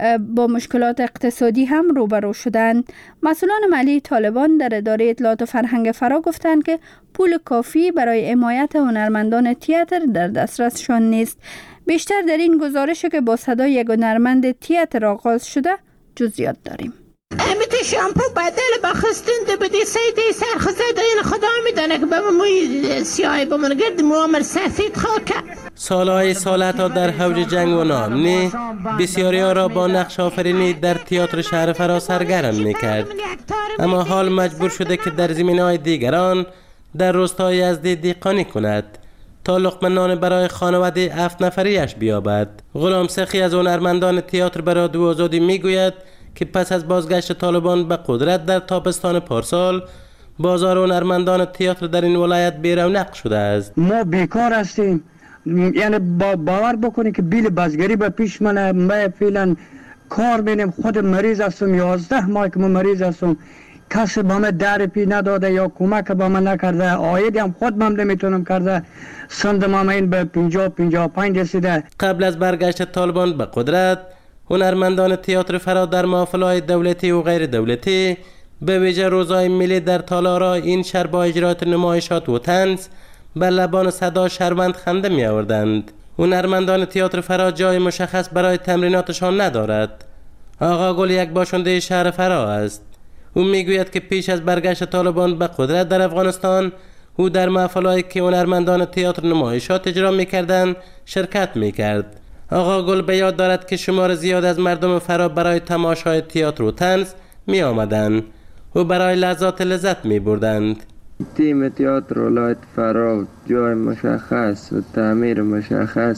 با مشکلات اقتصادی هم روبرو شدند. مسئولان محلی طالبان در اداره اطلاعات و فرهنگ فرا گفتند که پول کافی برای حمایت هنرمندان تئاتر در دسترسشان نیست. بیشتر در این گزارش که با صدای یک هنرمند تئاتر آغاز شده جزئیات داریم. امیت شامپو بدل بخستون دو بدی سیده سرخزه داین خدا میدانه که به موی سیاه به من گرد موامر سفید خاکه. سالهای سالها در حوج جنگ و نامنی بسیاری ها را با نقش آفرینی در تئاتر شهر فرا سرگرم میکرد، اما حال مجبور شده که در زمینه‌های دیگران در روستای یزدی دیقانی کند تا لقمه نان برای خانواده هفت نفریش بیابد. غلام سخی از هنرمندان تئاتر به رادیو آزادی میگوید که پس از بازگشت طالبان به قدرت در تابستان پارسال بازار هنرمندان تئاتر در این ولایت بی‌رونق شده است. ما بیکار هستیم، یعنی با باور بکنید که بیل بازگری به پیش منه. من فعلا کار بینم، خود مریض هستم، یازده ماه که من مریض هستم، کسی با من در پی نداده یا کمک با من نکرده، آیدی هم خود من نمیتونم کرده. سندم هم این به پنجاه پنجاه و پنج رسیده. قبل از برگشت طالبان به قدرت هنرمندان تئاتر فرا در محافل‌های دولتی و غیر دولتی به ویژه روزهای ملی در تالارا این شهر با اجرات نمایشات و طنز بر لبان صدا شرمند خنده می آوردند. هنرمندان تئاتر فرا جای مشخص برای تمریناتشان ندارد. آقا گل یک باشنده شهر فرا است. او میگوید که پیش از برگشت طالبان به قدرت در افغانستان او در محفل‌هایی که هنرمندان تئاتر نمایشات اجرا می‌کردند شرکت می‌کرد. آقا گل به یاد دارد که شمار زیاد از مردم فرا برای تماشای تئاتر و طنز می آمدند و برای لحظات لذت می بردند. تیم تئاتر ولایت فرا جای مشخص و تعمیر مشخص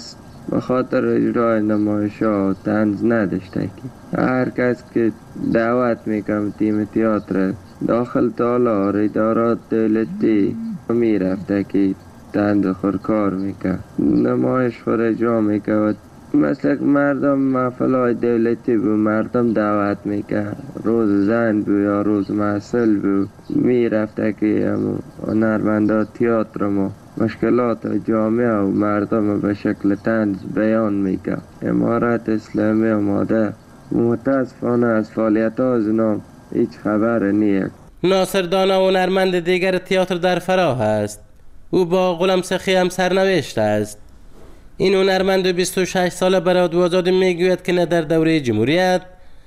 به خاطر اجرای نمایش ها و طنز نداشته که هر کس که دعوت میکنم تیم تئاتر داخل تالار ادارات دولتی میرفته که طنز خور کار میکن نمایش خور اجرا میکن مثل مردم محفلای دولتی بو مردم دعوت میکن روز زن بو یا روز محصل بو میرفته که هنرمندا تئاتر ما مشکلات جامعه و مردم به شکل طنز بیان میکن. امارت اسلامی آماده متاسفانه از فعالیت ها از نام هیچ خبر نیست. ناصر دانا هنرمند دیگر تئاتر در فراه است. او با غلام سخی هم سرنوشت است. این هنرمند بیست و شش ساله به رادیو آزادی میگوید که نه در دوره جمهوریت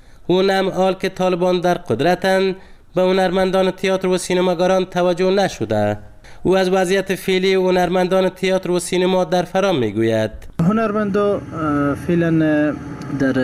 و نه حال که طالبان در قدرتند به هنرمندان تئاتر و سینماگران توجه نشده. او از وضعیت فعلی هنرمندان تئاتر و سینما در فراه میگوید. هنرمندا فعلا در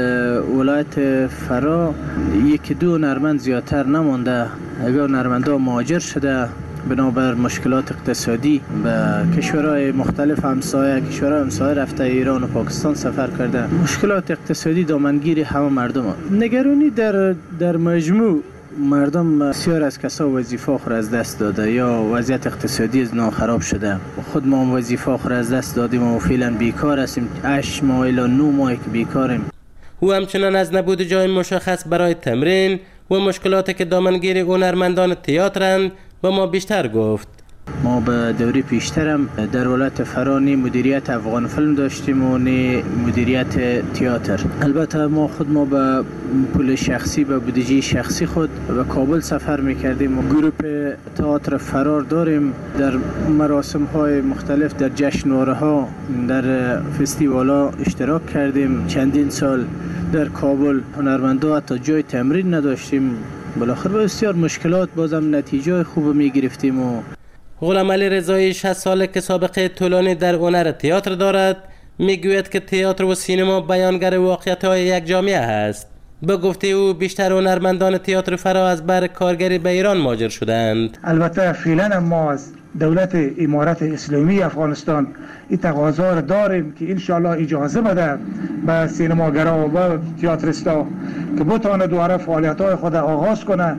ولایت فراه یکی دو هنرمند زیادتر نمانده. اگر هنرمندا مهاجر شده بنابر مشکلات اقتصادی به کشورهای مختلف همسایه کشورهای همسایه رفته ایران و پاکستان سفر کرده. مشکلات اقتصادی دامنگیر همه مردم ها. نگرانی در در مجموع مردم بسیار از کسا وظیفه آخر از دست داده یا وضعیت اقتصادی از نو خراب شده. خود ما وظیفه آخر از دست دادیم و فعلا بیکار هستیم. هشت ماه الی نه ماه که بیکاریم. او همچنان از نبود جای مشخص برای تمرین و مشکلاتی که دامنگیر هنرمندان تئاترند و ما بیشتر گفت. ما به دوره پیشترم در ولایت فراه نی مدیریت افغان فیلم داشتیم و نی مدیریت تئاتر. البته ما خود ما به پول شخصی به بودجه شخصی خود به کابل سفر میکردیم و گروه تئاتر فرار داریم. در مراسم های مختلف در جشنواره ها در فستیوال ها اشتراک کردیم. چندین سال در کابل هنرمندا حتی جای تمرین نداشتیم. بالاخره بسیار مشکلات بازم نتیجه خوب می گرفتیم. و غلام علی رضایی شصت ساله که سابقه طولانی در هنر تئاتر دارد میگوید که تئاتر و سینما بیانگر واقعیت‌های یک جامعه است. به گفته او بیشتر هنرمندان تئاتر فراه از بر کارگری به ایران مهاجر شدند. البته فعلا ما از دولت امارت اسلامی افغانستان این تقاضا را داریم که انشالله اجازه بده به سینماگرا و به تئاترستا که بتونه دوباره فعالیت‌های خود آغاز کنه.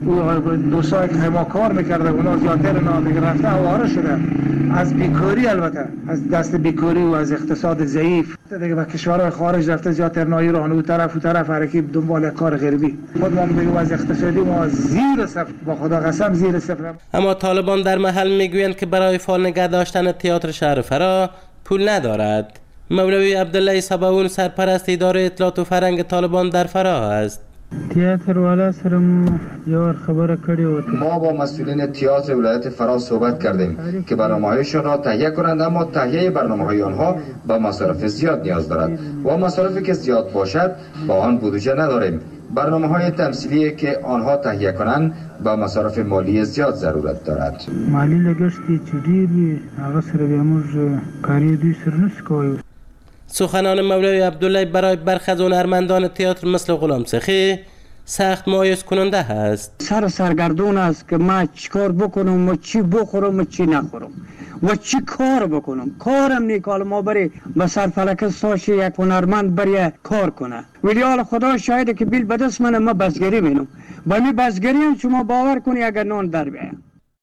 دوستایی که ما کار میکرده اونا زیادتر اونا دیگه رفته آواره شده از بیکاری، البته از دست بیکاری و از اقتصاد ضعیف دیگه به کشورهای خارج رفته زیادتر نه ایران و طرف و طرف حرکی دنبال کار غربی. خود ما دیگه از اقتصادی ما زیر صفر، با خدا قسم زیر صفر. اما طالبان در محل میگویند که برای فعال نگه داشتن تئاتر شهر فراه پول ندارد. مولوی عبدالله صباون سرپرست اداره اطلاعات و فرهنگ طالبان در فراه است. تئاتر والا سرم یار خبر کړی و ما با مسئولین تئاتر ولایت فراه صحبت کردیم که برنامه‌هایشان را تهیه کنند، اما تهیه برنامه‌های آنها با مصارف زیاد نیاز دارد و مصارفی که زیاد باشد با آن بودجه نداریم. برنامه‌های تمثیلی که آنها تهیه کنند با مصارف مالی زیاد ضرورت دارد. مالی لګښت چې ډیر وي هغه سره بیا موږ کاری دوی سره نشو کوو. سخنان مولوی عبدالله برای برخی از هنرمندان تئاتر مثل غلام سخی سخت مایوس کننده است. سر سرگردون است که ما چیکار بکنم و چی بخورم و چی نخورم و چی کار بکنم. کارم نیکال ما بری به سرفلک ساش یک هنرمند بری کار کنه. ولی حال خدا شاهده که بیل بدست منه ما بزگری مینم. با می بزگری هم شما باور کنی اگر نان در بیایم.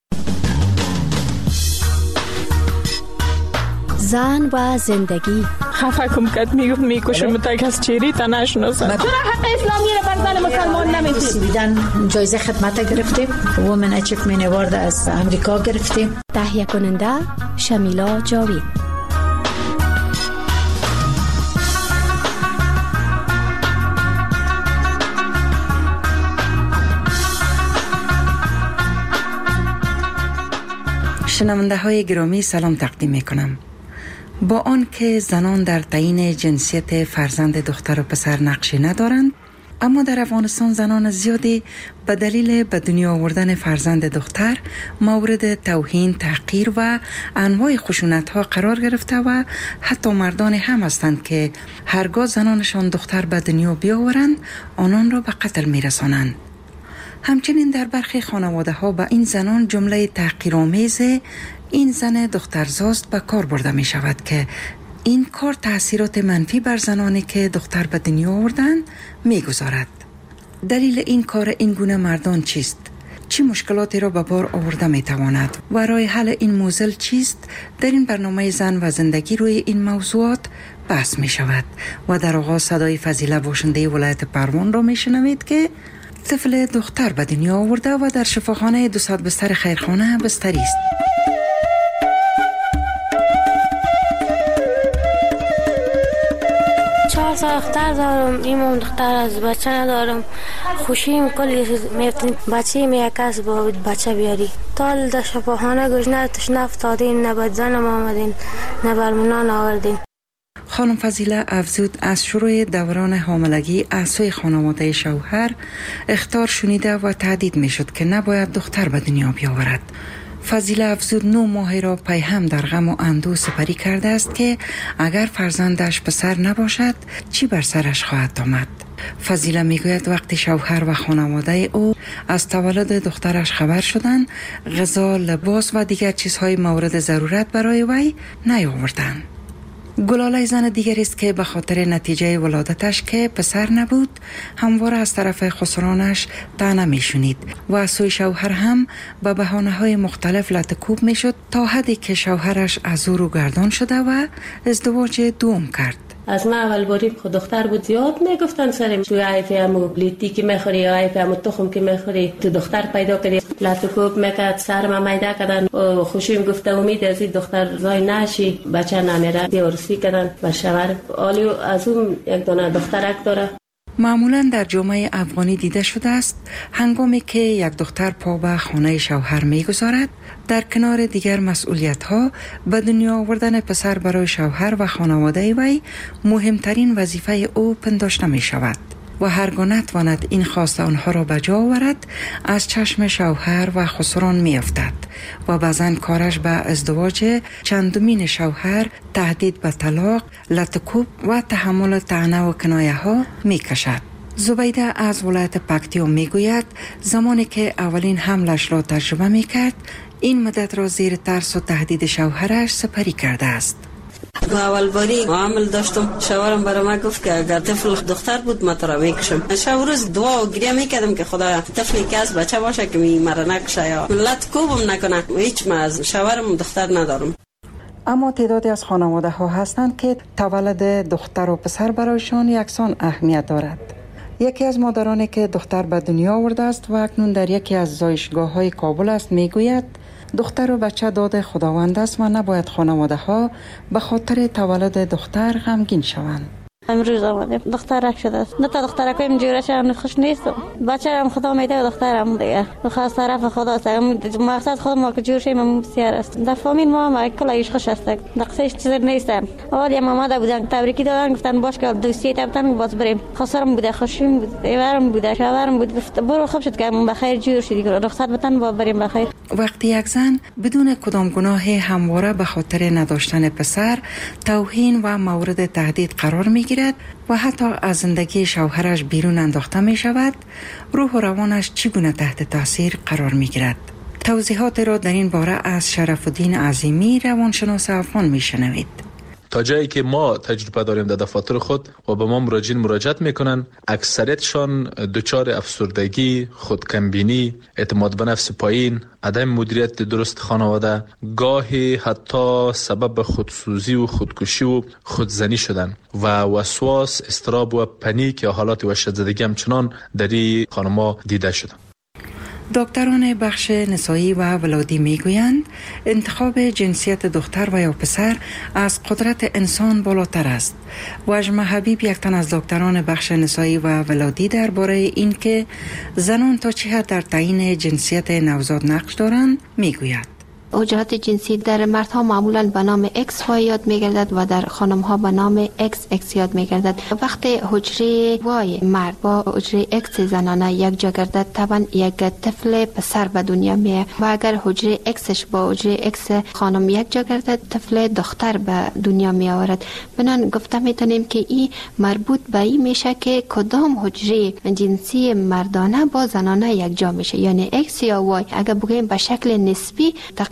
زن و زندگی خفه کم کت میگفت میکشم تک از چیری تا نشناسم. چرا حق اسلامی رو بر زن مسلمان نمیدید؟ بیدن جایزه خدمت گرفتیم. وومن اچیومنت اوارد از امریکا گرفتیم. تهیه کننده شمیلا جاوید. شنونده های گرامی سلام تقدیم میکنم. با آن که زنان در تعیین جنسیت فرزند دختر و پسر نقشی ندارند، اما در افغانستان زنان زیادی به دلیل به دنیا آوردن فرزند دختر مورد توهین، تحقیر و انواع خشونت‌ها قرار گرفته و حتی مردان هم هستند که هرگاه زنانشان دختر به دنیا بیاورند آنان را به قتل میرسانند. همچنین در برخی خانواده ها به این زنان جمله تحقیرآمیز این زن دخترزاست به کار برده می شود که این کار تأثیرات منفی بر زنانی که دختر به دنیا آوردن میگذارد. دلیل این کار این گونه مردان چیست؟ چه مشکلاتی را به بار آورده میتواند و راه حل این موزل چیست؟ در این برنامه زن و زندگی روی این موضوعات بحث می شود و در آغاز صدای فضیله باشنده ولایت پروان را می شنوید که طفل دختر به دنیا آورده و در شفاخانه دوصد بستر خیرخانه بستری است. چهار سال دختر دارم، ایمون دختر از بچه ندارم. خوشیم کلی میفتیم بچه می کس با بچه بیاری. تال در شفاخانه گوشنه تشنه افتادین، نه بدزنم آمدین، نه برمونان آوردین. خانم فضیله افزود از شروع دوران حاملگی از سوی خانواده شوهر اخطار شنیده و تهدید می شد که نباید دختر به دنیا بیاورد. فضیله افزود نه ماهی را پی هم در غم و اندوه سپری کرده است که اگر فرزندش پسر نباشد چی بر سرش خواهد آمد. فضیله میگوید وقتی شوهر و خانواده او از تولد دخترش خبر شدند، غذا، لباس و دیگر چیزهای مورد ضرورت برای وی نیاوردند. گلاله زن دیگری است که به خاطر نتیجه ولادتش که پسر نبود همواره از طرف خسرانش طعنه میشنید و از سوی شوهر هم به بهانه‌های مختلف لطکوب میشد تا حدی که شوهرش از او روگردان شده و ازدواج دوم کرد. از ما اول باری خود دختر بود زیاد میگفتن سرم توی عیف همو لیتی که میخوری یا عیف همو تخم که میخوری تو دختر پیدا کردی. لطکوب میکرد، سرم میده کردن، خوشیم گفته امید از این دختر زای نشی بچه نمیره دیارسی کردن و شوهر آلیو از اون یک دانه دخترک داره. معمولا در جامعه افغانی دیده شده است هنگامی که یک دختر پا به خانه شوهر میگذارد در کنار دیگر مسئولیت ها به دنیا آوردن پسر برای شوهر و خانواده وی مهمترین وظیفه او پنداشته می شود و هرگاه نتواند این خواست آنها را به جا آورد از چشم شوهر و خسران می افتد و بعضن کارش به ازدواج چندمین شوهر، تهدید به طلاق، لطکوب و تحمل طعنه و کنایه ها می کشد. زبیده از ولایت پکتیا می گوید زمانی که اولین حملش را تجربه می کرد این مدت را زیر ترس و تهدید شوهرش سپری کرده است. اول باری عامل داشتم، شوهرم برای من گفت که اگر طفل دختر بود من تو را میکشم. شب روز دعا و گریه میکردم که خدا طفلی که از بچه باشه که می مرا نکشه یا ملت کوبم نکنه. هیچ من از شوهرم دختر ندارم. اما تعدادی از خانواده ها هستند که تولد دختر و پسر برایشان یکسان اهمیت دارد. یکی از مادرانی که دختر به دنیا آورده است و اکنون در یکی از زایشگاه های کابل است میگوید دختر و بچه داد خداوند است و نباید خانواده ها به خاطر تولد دختر غمگین شوند. امروز آمده دخترک شده است. نه تا دخترک هم جوره شدم خوش نیستم. بچه هم خدا میده و دخترم دیگه. خواست طرف خدا است. مقصد خود ما که جور شیم بسیار است. در فامیل ما ما کلایش خوش است. نقصش چیزی نیستن. اول هم آمده بودن تبریکی دادن گفتن باش که دوستی تبتن باز بریم. خسرم بوده خوشیم بود. ایورم بوده شوهرم بود گفت برو خوب شد که بخیر جور شدی. رخصت بتن با بریم بخیر. وقتی یک زن بدون کدام گناه همواره به خاطر نداشتن پسر توهین و مورد تهدید قرار میگیرد و حتی از زندگی شوهرش بیرون انداخته می شود، روح و روانش چگونه تحت تاثیر قرار می گیرد؟ توضیحات را در این باره از شرف الدین عظیمی روانشناس افغان می شنوید. تا جایی که ما تجربه داریم در دفاتر خود و به ما مراجعین مراجعت میکنن، اکثریتشان دچار افسردگی، خودکمبینی، اعتماد به نفس پایین، عدم مدیریت درست خانواده، گاهی حتی سبب خودسوزی و خودکشی و خودزنی شدن و وسواس، اضطراب و پنیک یا حالات وحشت‌زدگی همچنان در این خانم‌ها دیده شده. دکتران بخش نسایی و ولادی میگویند انتخاب جنسیت دختر و یا پسر از قدرت انسان بالاتر است. وجمه حبیب یک تن از دکتران بخش نسایی و ولادی درباره این که زنان تا چه حد در تعیین جنسیت نوزاد نقش دارند میگوید. حجرات جنسی در مردها معمولا به نام اکس وای یاد میگردد و در خانمها به نام اکس اکس یاد میگردد. وقتی حجره وای مرد با حجره اکس زنانه یک جا گردد طبعا یک طفل پسر به دنیا میاد و اگر حجره اکسش با حجره اکس خانم یک جا گردد طفل دختر به دنیا می آورد. بنان گفته میتونیم که این مربوط به این میشه که کدام حجره جنسی مردانه با زنانه یک جا میشه، یعنی اکس یا وای. اگر بگیم به شکل نسبی تقریبا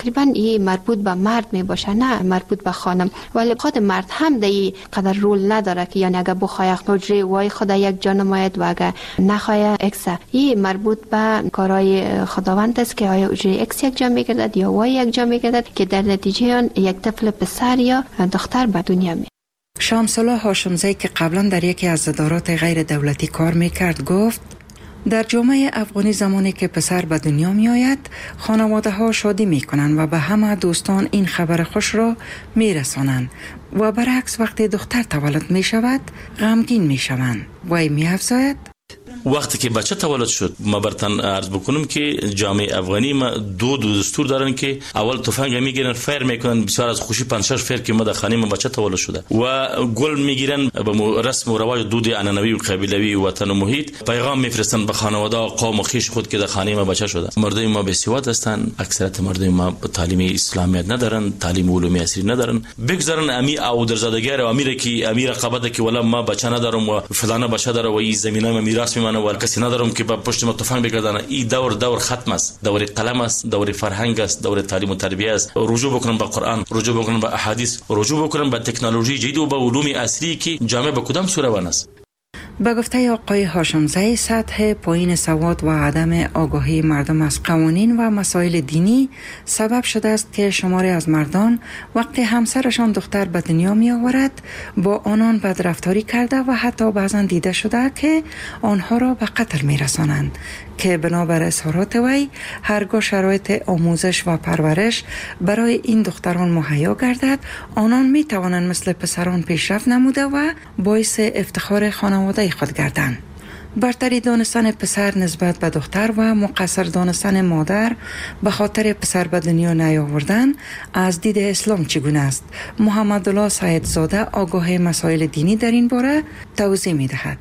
تقریبا این مربوط به مرد می باشه، نه مربوط به خانم. ولی خود مرد هم در قدر رول نداره که یعنی اگر بخواه حجره وای خدا یک جا نماید و اگر نخواه اکس، این مربوط به کارهای خداوند است که آیا حجره اکس یک جا میگردد یا وای یک جا میگردد که در نتیجه آن یک طفل پسر یا دختر به دنیا می. شمس الله هاشمزی که قبلا در یکی از ادارات غیر دولتی کار میکرد گفت در جامعه افغانی زمانی که پسر به دنیا می آید خانواده ها شادی می کنند و به همه دوستان این خبر خوش را می رسانند و برعکس وقتی دختر تولد می شود غمگین می شوند. وی می افزاید وقتی که بچه تولد شد ما برتن عرض بکنم که جامعه افغانی ما دو دو دستور دارن که اول تفنگ میگیرن فیر میکنن بسیار از خوشی پنج شش فیر که ما در خانه ما بچه تولد شده و گل میگیرن به رسم و رواج دود عنعنوی و قبیلوی و وطن و محیط پیغام میفرستن به خانواده و قوم و خویش خود که در خانه ما بچه شده. مردم ما بسیار هستند، اکثریت مردم ما تعلیم اسلامیت ندارن، تعلیم علوم عصری ندارن، بگذارن امی او درزدگی و امیر که امیر رقابت که ولا ما بچه ندارم و فلانه بچه داره و این زمینه ما میراث میمانه و کسی ندارم که با پشت ما تفنگ بگردن. این دور دور ختم است، دور قلم است، دور فرهنگ است، دور تعلیم و تربیت است. رجوع بکنن به قرآن، رجوع بکنن به احادیث، رجوع بکنن به تکنولوژی جدید و به علوم عصری که جامعه به کدام سو روان است. به گفته آقای هاشمزی سطح پایین سواد و عدم آگاهی مردم از قوانین و مسائل دینی سبب شده است که شماری از مردان وقتی همسرشان دختر به دنیا می آورد با آنان بدرفتاری کرده و حتی بعضا دیده شده که آنها را به قتل می رسانند که بنابر اظهارات وی هرگاه شرایط آموزش و پرورش برای این دختران مهیا گردد آنان می توانند مثل پسران پیشرفت نموده و باعث افتخار خانواده خود گردند. برتری دانستن پسر نسبت به دختر و مقصر دانستن مادر به خاطر پسر به دنیا نیاوردن از دید اسلام چگونه است؟ محمدالله سیدزاده آگاه مسائل دینی در این باره توضیح می دهد.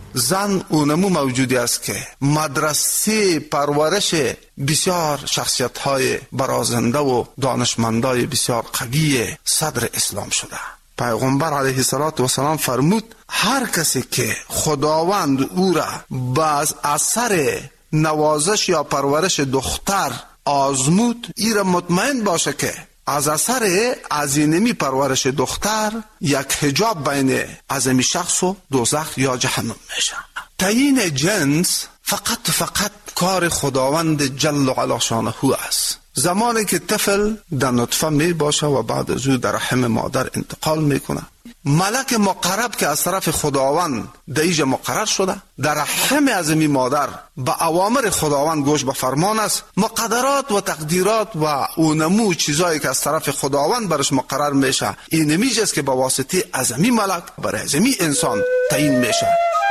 زن اونمو موجودی است که مدرسه پرورش بسیار شخصیت های برازنده و دانشمندای بسیار قوی صدر اسلام شده. پیغمبر علیه الصلاة و السلام فرمود هر کسی که خداوند او را باز اثر نوازش یا پرورش دختر آزمود ای را مطمئن باشه که از اثر عظیمی پرورش دختر یک حجاب بین عظیمی شخص و دوزخ یا جهنم میشه. تعیین جنس فقط فقط کار خداوند جل و علا شانه است. زمانی که طفل در نطفه می باشه و بعد از او در رحم مادر انتقال میکنه، ملک مقرب که از طرف خداوند در اینجا مقرر شده در رحم عظیمی مادر به اوامر خداوند گوش به فرمان است. مقدرات و تقدیرات و اونمو چیزایی که از طرف خداوند برش مقرر میشه این نمیجه است که با واسطه عظیمی ملک برای عظیمی انسان تعیین میشه.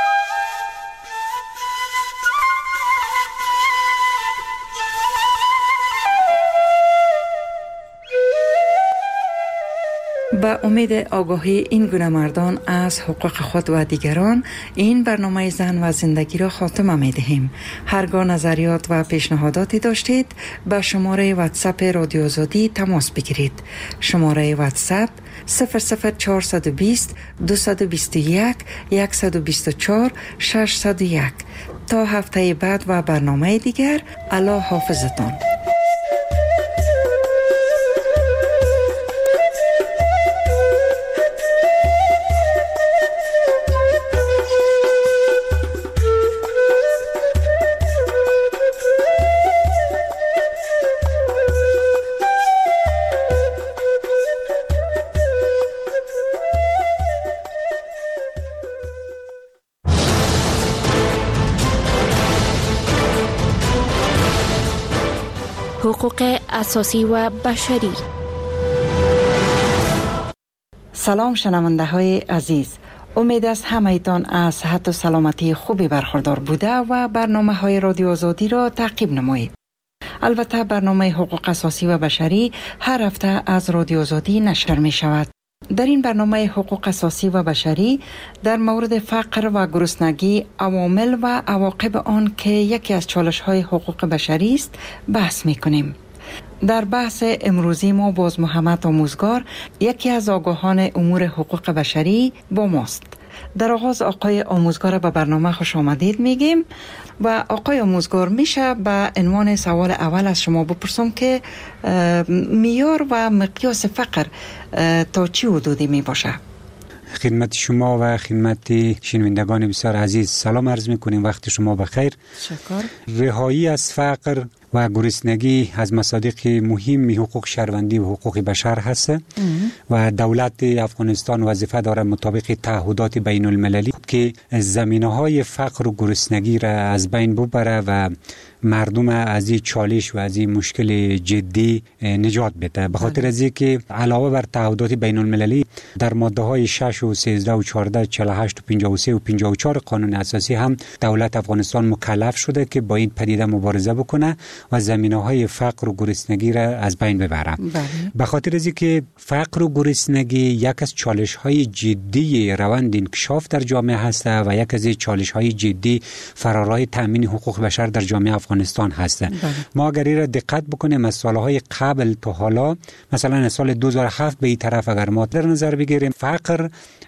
با امید آگاهی این گونه مردان از حقوق خود و دیگران این برنامه زن و زندگی را خاتمه می دهیم. هرگاه نظریات و پیشنهاداتی داشتید به شماره واتساپ رادیو آزادی تماس بگیرید. شماره واتساپ صفر صفر چهارصد و بیست دویست و بیست و یک صد و بیست و چهار ششصد و یک. تا هفته بعد و برنامه دیگر، الله حافظتان. حقوق اساسی و بشری. سلام شنونده های عزیز، امید است همه ایتان از صحت و سلامتی خوبی برخوردار بوده و برنامه های رادیو آزادی را تعقیب نمایید. البته برنامه حقوق اساسی و بشری هر هفته از رادیو آزادی نشر می شود. در این برنامه حقوق اساسی و بشری در مورد فقر و گرسنگی، عوامل و عواقب آن که یکی از چالش‌های حقوق بشری است بحث می‌کنیم. در بحث امروزی ما باز محمد آموزگار، یکی از آگاهان امور حقوق بشری با ماست. در آغاز آقای آموزگار به برنامه خوش آمدید میگیم و آقای آموزگار میشه به عنوان سوال اول از شما بپرسم که معیار و مقیاس فقر تا چی حدودی می باشه؟ خدمت شما و خدمت شنوندگان بسیار عزیز سلام عرض میکنیم، وقت شما بخیر. شکر. رهایی از فقر و گرسنگی از مصادیق مهم حقوق شهروندی و حقوق بشر هست و دولت افغانستان وظیفه داره مطابق تعهدات بین المللی که زمینه‌های فقر و گرسنگی را از بین ببره و مردم از این چالش و از این مشکل جدی نجات بده. به خاطر از اینکه علاوه بر تعهدات بین المللی در ماده های شش و سیزده و چهارده، چهل و هشت و پنجاه و سه و پنجاه و چهار قانون اساسی هم دولت افغانستان مکلف شده که با این پدیده مبارزه بکنه و زمینه‌های فقر و گرسنگی را از بین ببره. به خاطر از اینکه فقر و گرسنگی یک از چالش‌های جدی روند انکشاف در جامعه هست و یک از چالش‌های جدی فرارای تامین حقوق بشر در جامعه افغانستان هست. ما اگر این را دقت بکنیم از سالهای قبل تا حالا، مثلا از سال دو هزار و هفت به این طرف اگر ما در نظر بگیریم، فقر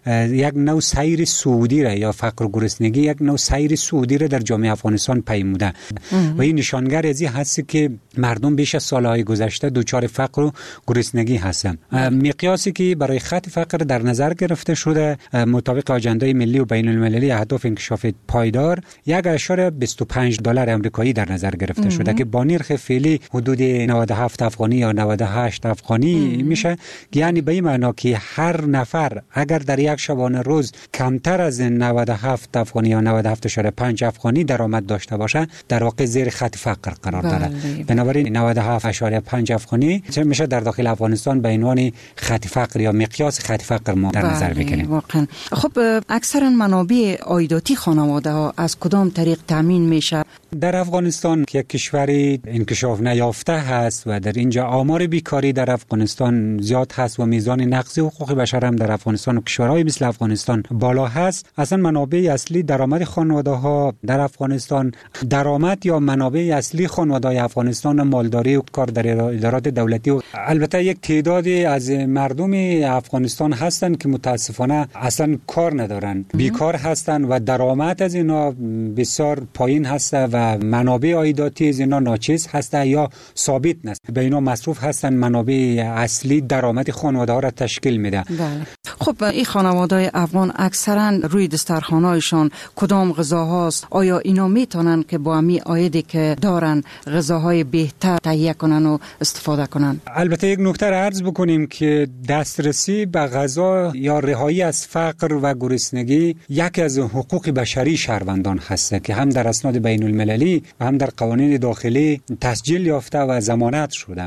یک نوع سیر سعودی را یا فقر و گرسنگی یک نوع سیر سعودی را در جامعه افغانستان پیموده و این نشانگر از این هست که مردم بیش از سالهای گذشته دچار فقر و گرسنگی هستند. مقیاسی که برای خط فقر در نظر گرفته شده مطابق آژاندای ملی و بین المللی اهداف انکشاف پایدار یک اشاره بیست و پنج دلار آمریکایی در نظر گرفته شده که با نرخ فعلی حدود نود و هفت افغانی یا نود و هشت افغانی میشه، یعنی به این معنا که هر نفر اگر در یک شبانه روز کمتر از نود و هفت افغانی یا نود و هفت اشاره پنج افغانی درآمد داشته باشه در واقع زیر خط فقر قرار داره. بنابراین نود و هفت اشاره پنج افغانی میشه در داخل افغانستان به عنوان خط فقر یا مقیاس خط فقر ما در نظر بگیریم. واقعا خب اکثرا منابع عایداتی خانواده ها از کدام طریق تامین میشه؟ در افغانستان که یک کشوری انکشاف نیافته هست و در اینجا آمار بیکاری در افغانستان زیاد هست و میزان نقض حقوق بشر هم در افغانستان و کشورهای مثل افغانستان بالا هست، اصلا منابع اصلی درآمد خانواده ها در افغانستان، درآمد یا منابع اصلی خانواده های افغانستان مالداری و کار در ادارات دولتی و البته یک تعدادی از مردم افغانستان هستند که متاسفانه اصلا کار ندارن، بیکار هستند و درآمد از اینا بسیار پایین هست و منابع عایداتی از اینا ناچیز هست یا ثابت نیست. به اینا مصروف هستند، منابع اصلی درآمد خانواده ها را تشکیل میده. بله. خب این خانواده افغان اکثرا روی دسترخوانایشان کدام غذاهاست؟ آیا اینا میتونن که با همین عایدی که دارن غذاهای بهتر تهیه کنن و استفاده کنن؟ البته یک نکته را عرض بکنیم که دسترسی به غذا یا رهایی از فقر و گرسنگی یکی از حقوق بشری شهروندان هست که هم در اسناد بین المللی و هم در قوانین داخلی تسجیل یافته و ضمانت شده.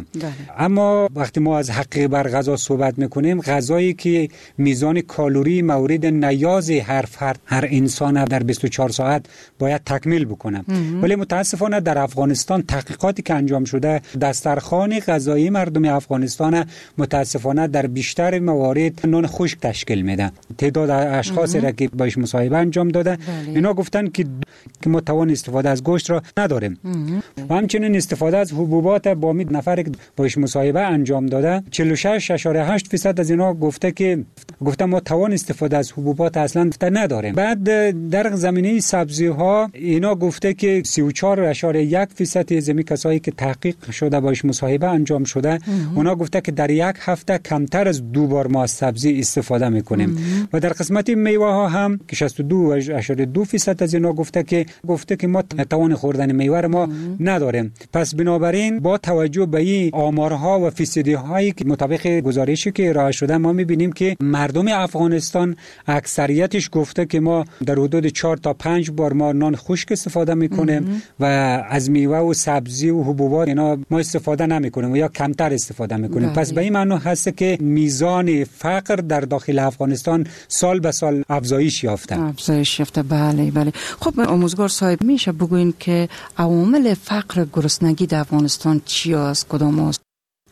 اما وقتی ما از حق بر غذا صحبت میکنیم، غذایی که میزان کالری مورد نیاز هر فرد هر انسان در بیست و چهار ساعت باید تکمیل بکنه، ولی متاسفانه در افغانستان تحقیقاتی که انجام شده دسترخوان غذایی مردم افغانستان متاسفانه در بیشتر موارد نان خشک تشکیل میده. تعداد اشخاصی را که باش مصاحبه انجام داده اینا گفتن که که ما توان استفاده از گوشت را نداریم و همچنین استفاده از حبوبات با مید نفر که باش مصاحبه انجام داده چهل و شش اشاره هشت درصد از اینا گفته که گفته ما توان استفاده از حبوبات اصلا نداریم. بعد در زمینه سبزی ها اینا گفته که سی و چهار اشاره یک درصد از می کسایی که تحقیق شده باش مصاحبه انجام شده اونا گفته که در یک هفته کمتر از دو بار ما از سبزی استفاده میکنیم و در قسمت میوه ها هم که شصت و دو اشاره دو درصد از اینا گفته که گفته که ما توان خوردن میوه ما نداریم. پس بنابراین با توجه به این آمارها و فیصدی هایی که مطابق گزارشی که ارائه شده ما میبینیم که مردم افغانستان اکثریتش گفته که ما در حدود چهار تا پنج بار ما نان خشک استفاده میکنیم و از میوه و سبزی و حبوبات اینا ما استفاده نمیکنیم و یا کمتر استفاده میکنیم. پس به این معنی هست که میزان فقر در داخل افغانستان سال به سال افزایش یافته. افزایش یافته. بله بله. خب آموزگار صاحب میشه بگوین که عوامل فقر گرسنگی در افغانستان چی است، کدام است؟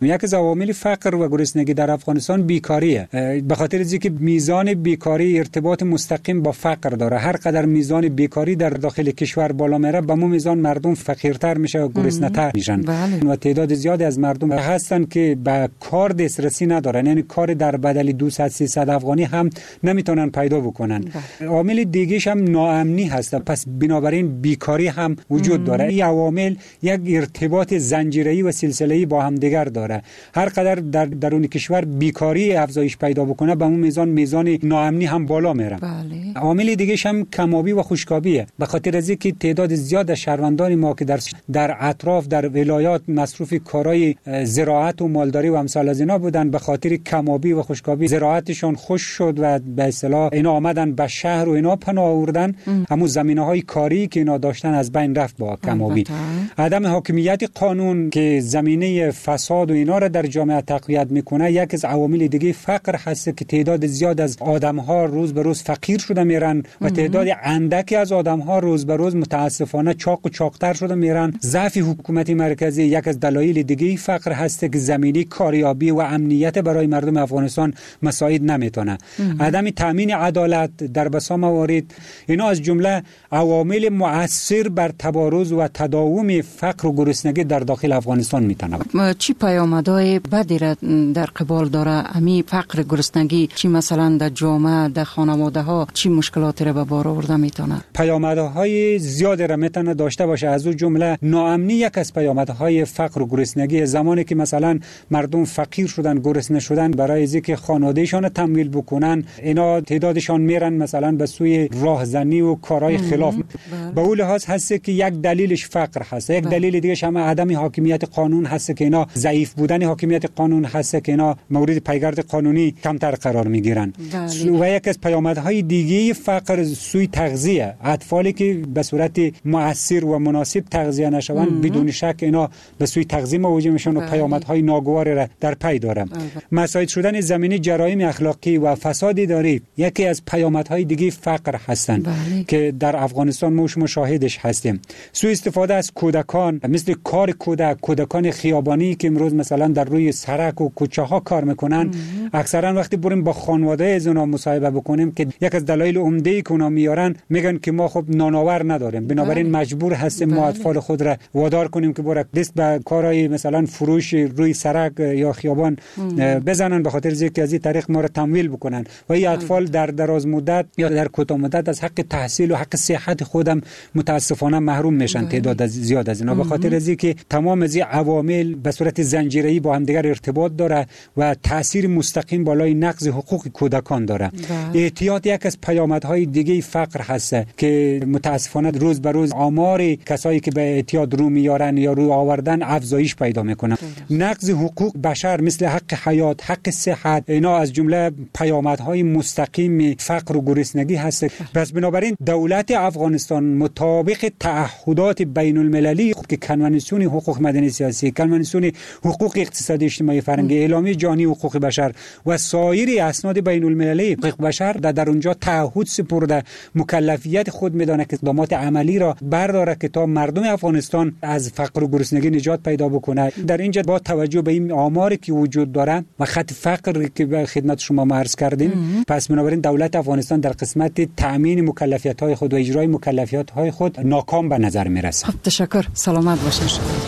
یکی از عوامل فقر و گرسنگی در افغانستان بیکاریه، به خاطر اینکه میزان بیکاری ارتباط مستقیم با فقر داره. هر قدر میزان بیکاری در داخل کشور بالا میره، به مو میزان مردم فقیرتر میشه و گرسنه‌تر میشن. بله. و تعداد زیادی از مردم هستن که به کار دسترسی ندارن، یعنی کار در بدل دویست سیصد افغانی هم نمیتونن پیدا بکنن. عامل دیگه‌ش هم ناامنی هست، پس بنابراین بیکاری هم وجود داره. این عوامل یک ارتباط زنجیره‌ای و سلسله‌ای با هم دیگر داره. هر قدر در درون کشور بیکاری افزایش پیدا بکنه، به اون میزان میزان ناامنی هم بالا میره. بله. عامل دیگه‌ش هم کمابی و خشکابیه، به خاطر از اینکه تعداد زیاد از شهروندان ما که در در اطراف در ولایات مصروف کارهای زراعت و مالداری و امثال از اینا بودن، به خاطر کمابی و خشکابی زراعتشون خشک شد و به اصطلاح اینا آمدن به شهر و اینا پناه آوردن. همون زمینه‌های کاری که اینا داشتن از بین رفت با کمابی. عدم حاکمیت قانون که زمینه فساد و اینا را در جامعه تقویت میکنه، یک از عوامل دیگه فقر هست که تعداد زیاد از آدم‌ها روز به روز فقیر شده میرن و تعداد اندکی از آدم‌ها روز به روز متاسفانه چاق و چاقتر شده میرن. ضعف حکومت مرکزی یک از دلایل دیگه فقر هست که زمینه کاریابی و امنیت برای مردم افغانستان مساعد نمیتونه. عدم تامین عدالت در بسا موارد، اینا از جمله عوامل مؤثر بر تبارز و تداوم فقر و گرسنگی در داخل افغانستان میتونه. چی پیامدهای بدی را در قبال داره امی فقر گرسنگی؟ چی مثلا در جامعه در خانواده ها چی مشکلاتی را به بار آورده میتونه؟ پیامدهای زیادی را میتونه داشته باشه. از اون جمله ناامنی یک از پیامدهای فقر و گرسنگی. زمانی که مثلا مردم فقیر شدن، گرسنه شدن، برای اینکه خانوادهشان تمویل بکنن، اینا تعدادشان میرن مثلا به سوی راهزنی و کارهای خلاف. به اون لحاظ هست که یک دلیلش فقر هست. یک دلیل دیگه هم عدم حاکمیت قانون هست که اینا ضعیف بودن حاکمیت قانون هست که اینا مورد پیگرد قانونی کمتر قرار میگیرن. و یک از پیامدهای دیگه فقر سوی تغذیه. اطفالی که به صورت مؤثر و مناسب تغذیه نشوند، بدون شک اینا به سوی تغذیه مواجه میشن و پیامدهای ناگوار را در پی داره. مساعد شدن زمینه جرایم اخلاقی و فساد اداری یکی از پیامدهای دیگه فقر هستند که در افغانستان ما مشاهدش هستیم. سوء استفاده از کودکان، مثل کار کودک، کودکان خیابانی که امروز مثلا در روی سرک و کوچه ها کار میکنن. اکثرا وقتی بریم با خانواده از اونا مصاحبه بکنیم که یک از دلایل عمده که اونا میارن، میگن که ما خب نانآور نداریم، بنابراین مجبور هستیم ما اطفال خود را وادار کنیم که برک دست به کارهای مثلا فروش روی سرک یا خیابان بزنن، به خاطر اینکه از این طریق ما را تمویل بکنن و این اطفال در دراز مدت یا در کوتاه مدت از حق تحصیل و حق صحت خودم متاسفانه محروم میشن. تعداد از زیاد از اینا به خاطر اینکه تمام از این عوامل به صورت زنجیره‌ای با هم دیگر ارتباط داره و تاثیر مستقیم بالای نقض حقوق کودکان داره. اعتیاد یک از پیامدهای دیگه فقر هست که متاسفانه روز به روز آمار کسایی که به اعتیاد رو میارن یا رو آوردن افزایش پیدا میکنه. نقض حقوق بشر مثل حق حیات، حق صحت، اینا از جمله پیامدهای مستقیم فقر و گرسنگی هست. پس بنابراین دولت افغانستان مطابق تعهدات بین المللی که کنوانسیون حقوق مدنی سیاسی، کنوانسیون حقوق اقتصادی اجتماعی فرهنگی، اعلامیه جهانی حقوق بشر و سایر اسناد بین المللی حقوق بشر در, در اونجا تعهد سپرده، مکلفیت خود میدانه که اقدامات عملی را برداره که تا مردم افغانستان از فقر و گرسنگی نجات پیدا بکنه. در اینجا با توجه به این آماری که وجود داره و خط فقر که به خدمت شما عرض کردیم، پس بنابراین دولت افغانستان در قسمت تامین مکلفیت‌های خود و اجرای مکلفیت‌های خود ناکام به نظر میرسه. خب تشکر، سلامت باشین.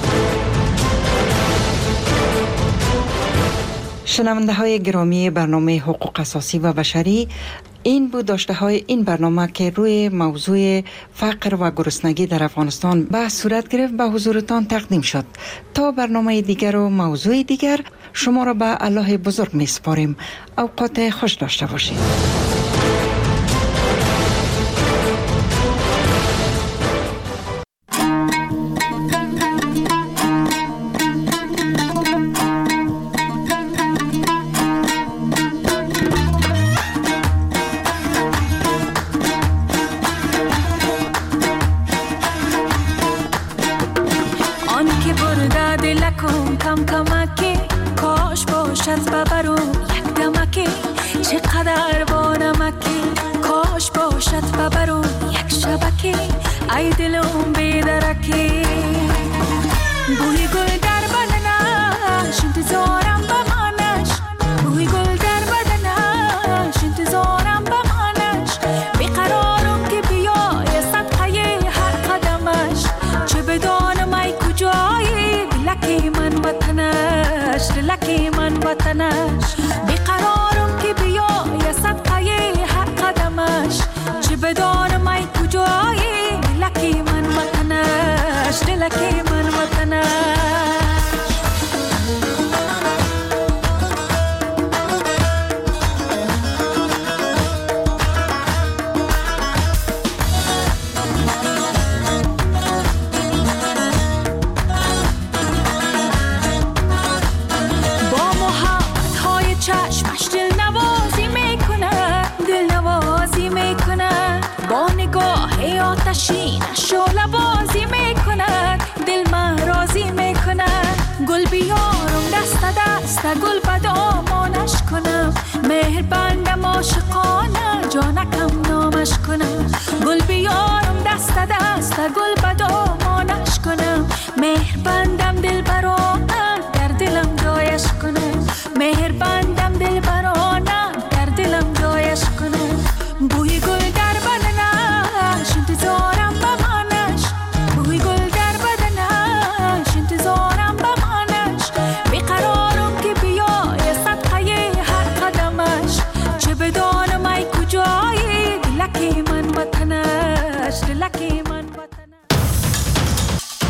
شنونده های گرامی برنامه حقوق اساسی و بشری، این بود داشته های این برنامه که روی موضوع فقر و گرسنگی در افغانستان به صورت گرفت به حضورتان تقدیم شد. تا برنامه دیگر و موضوع دیگر شما را به الله بزرگ می سپاریم. اوقات خوش داشته باشید. ای دلم بیدرکی بوی گل در بلنش انتظار بدانم ای کجایی دلکی من وطنش دلکی من وطنش بیقرارم که بیای صدقه هر قدمش چه بدانم ای کجایی دلکی من وطنش دلکی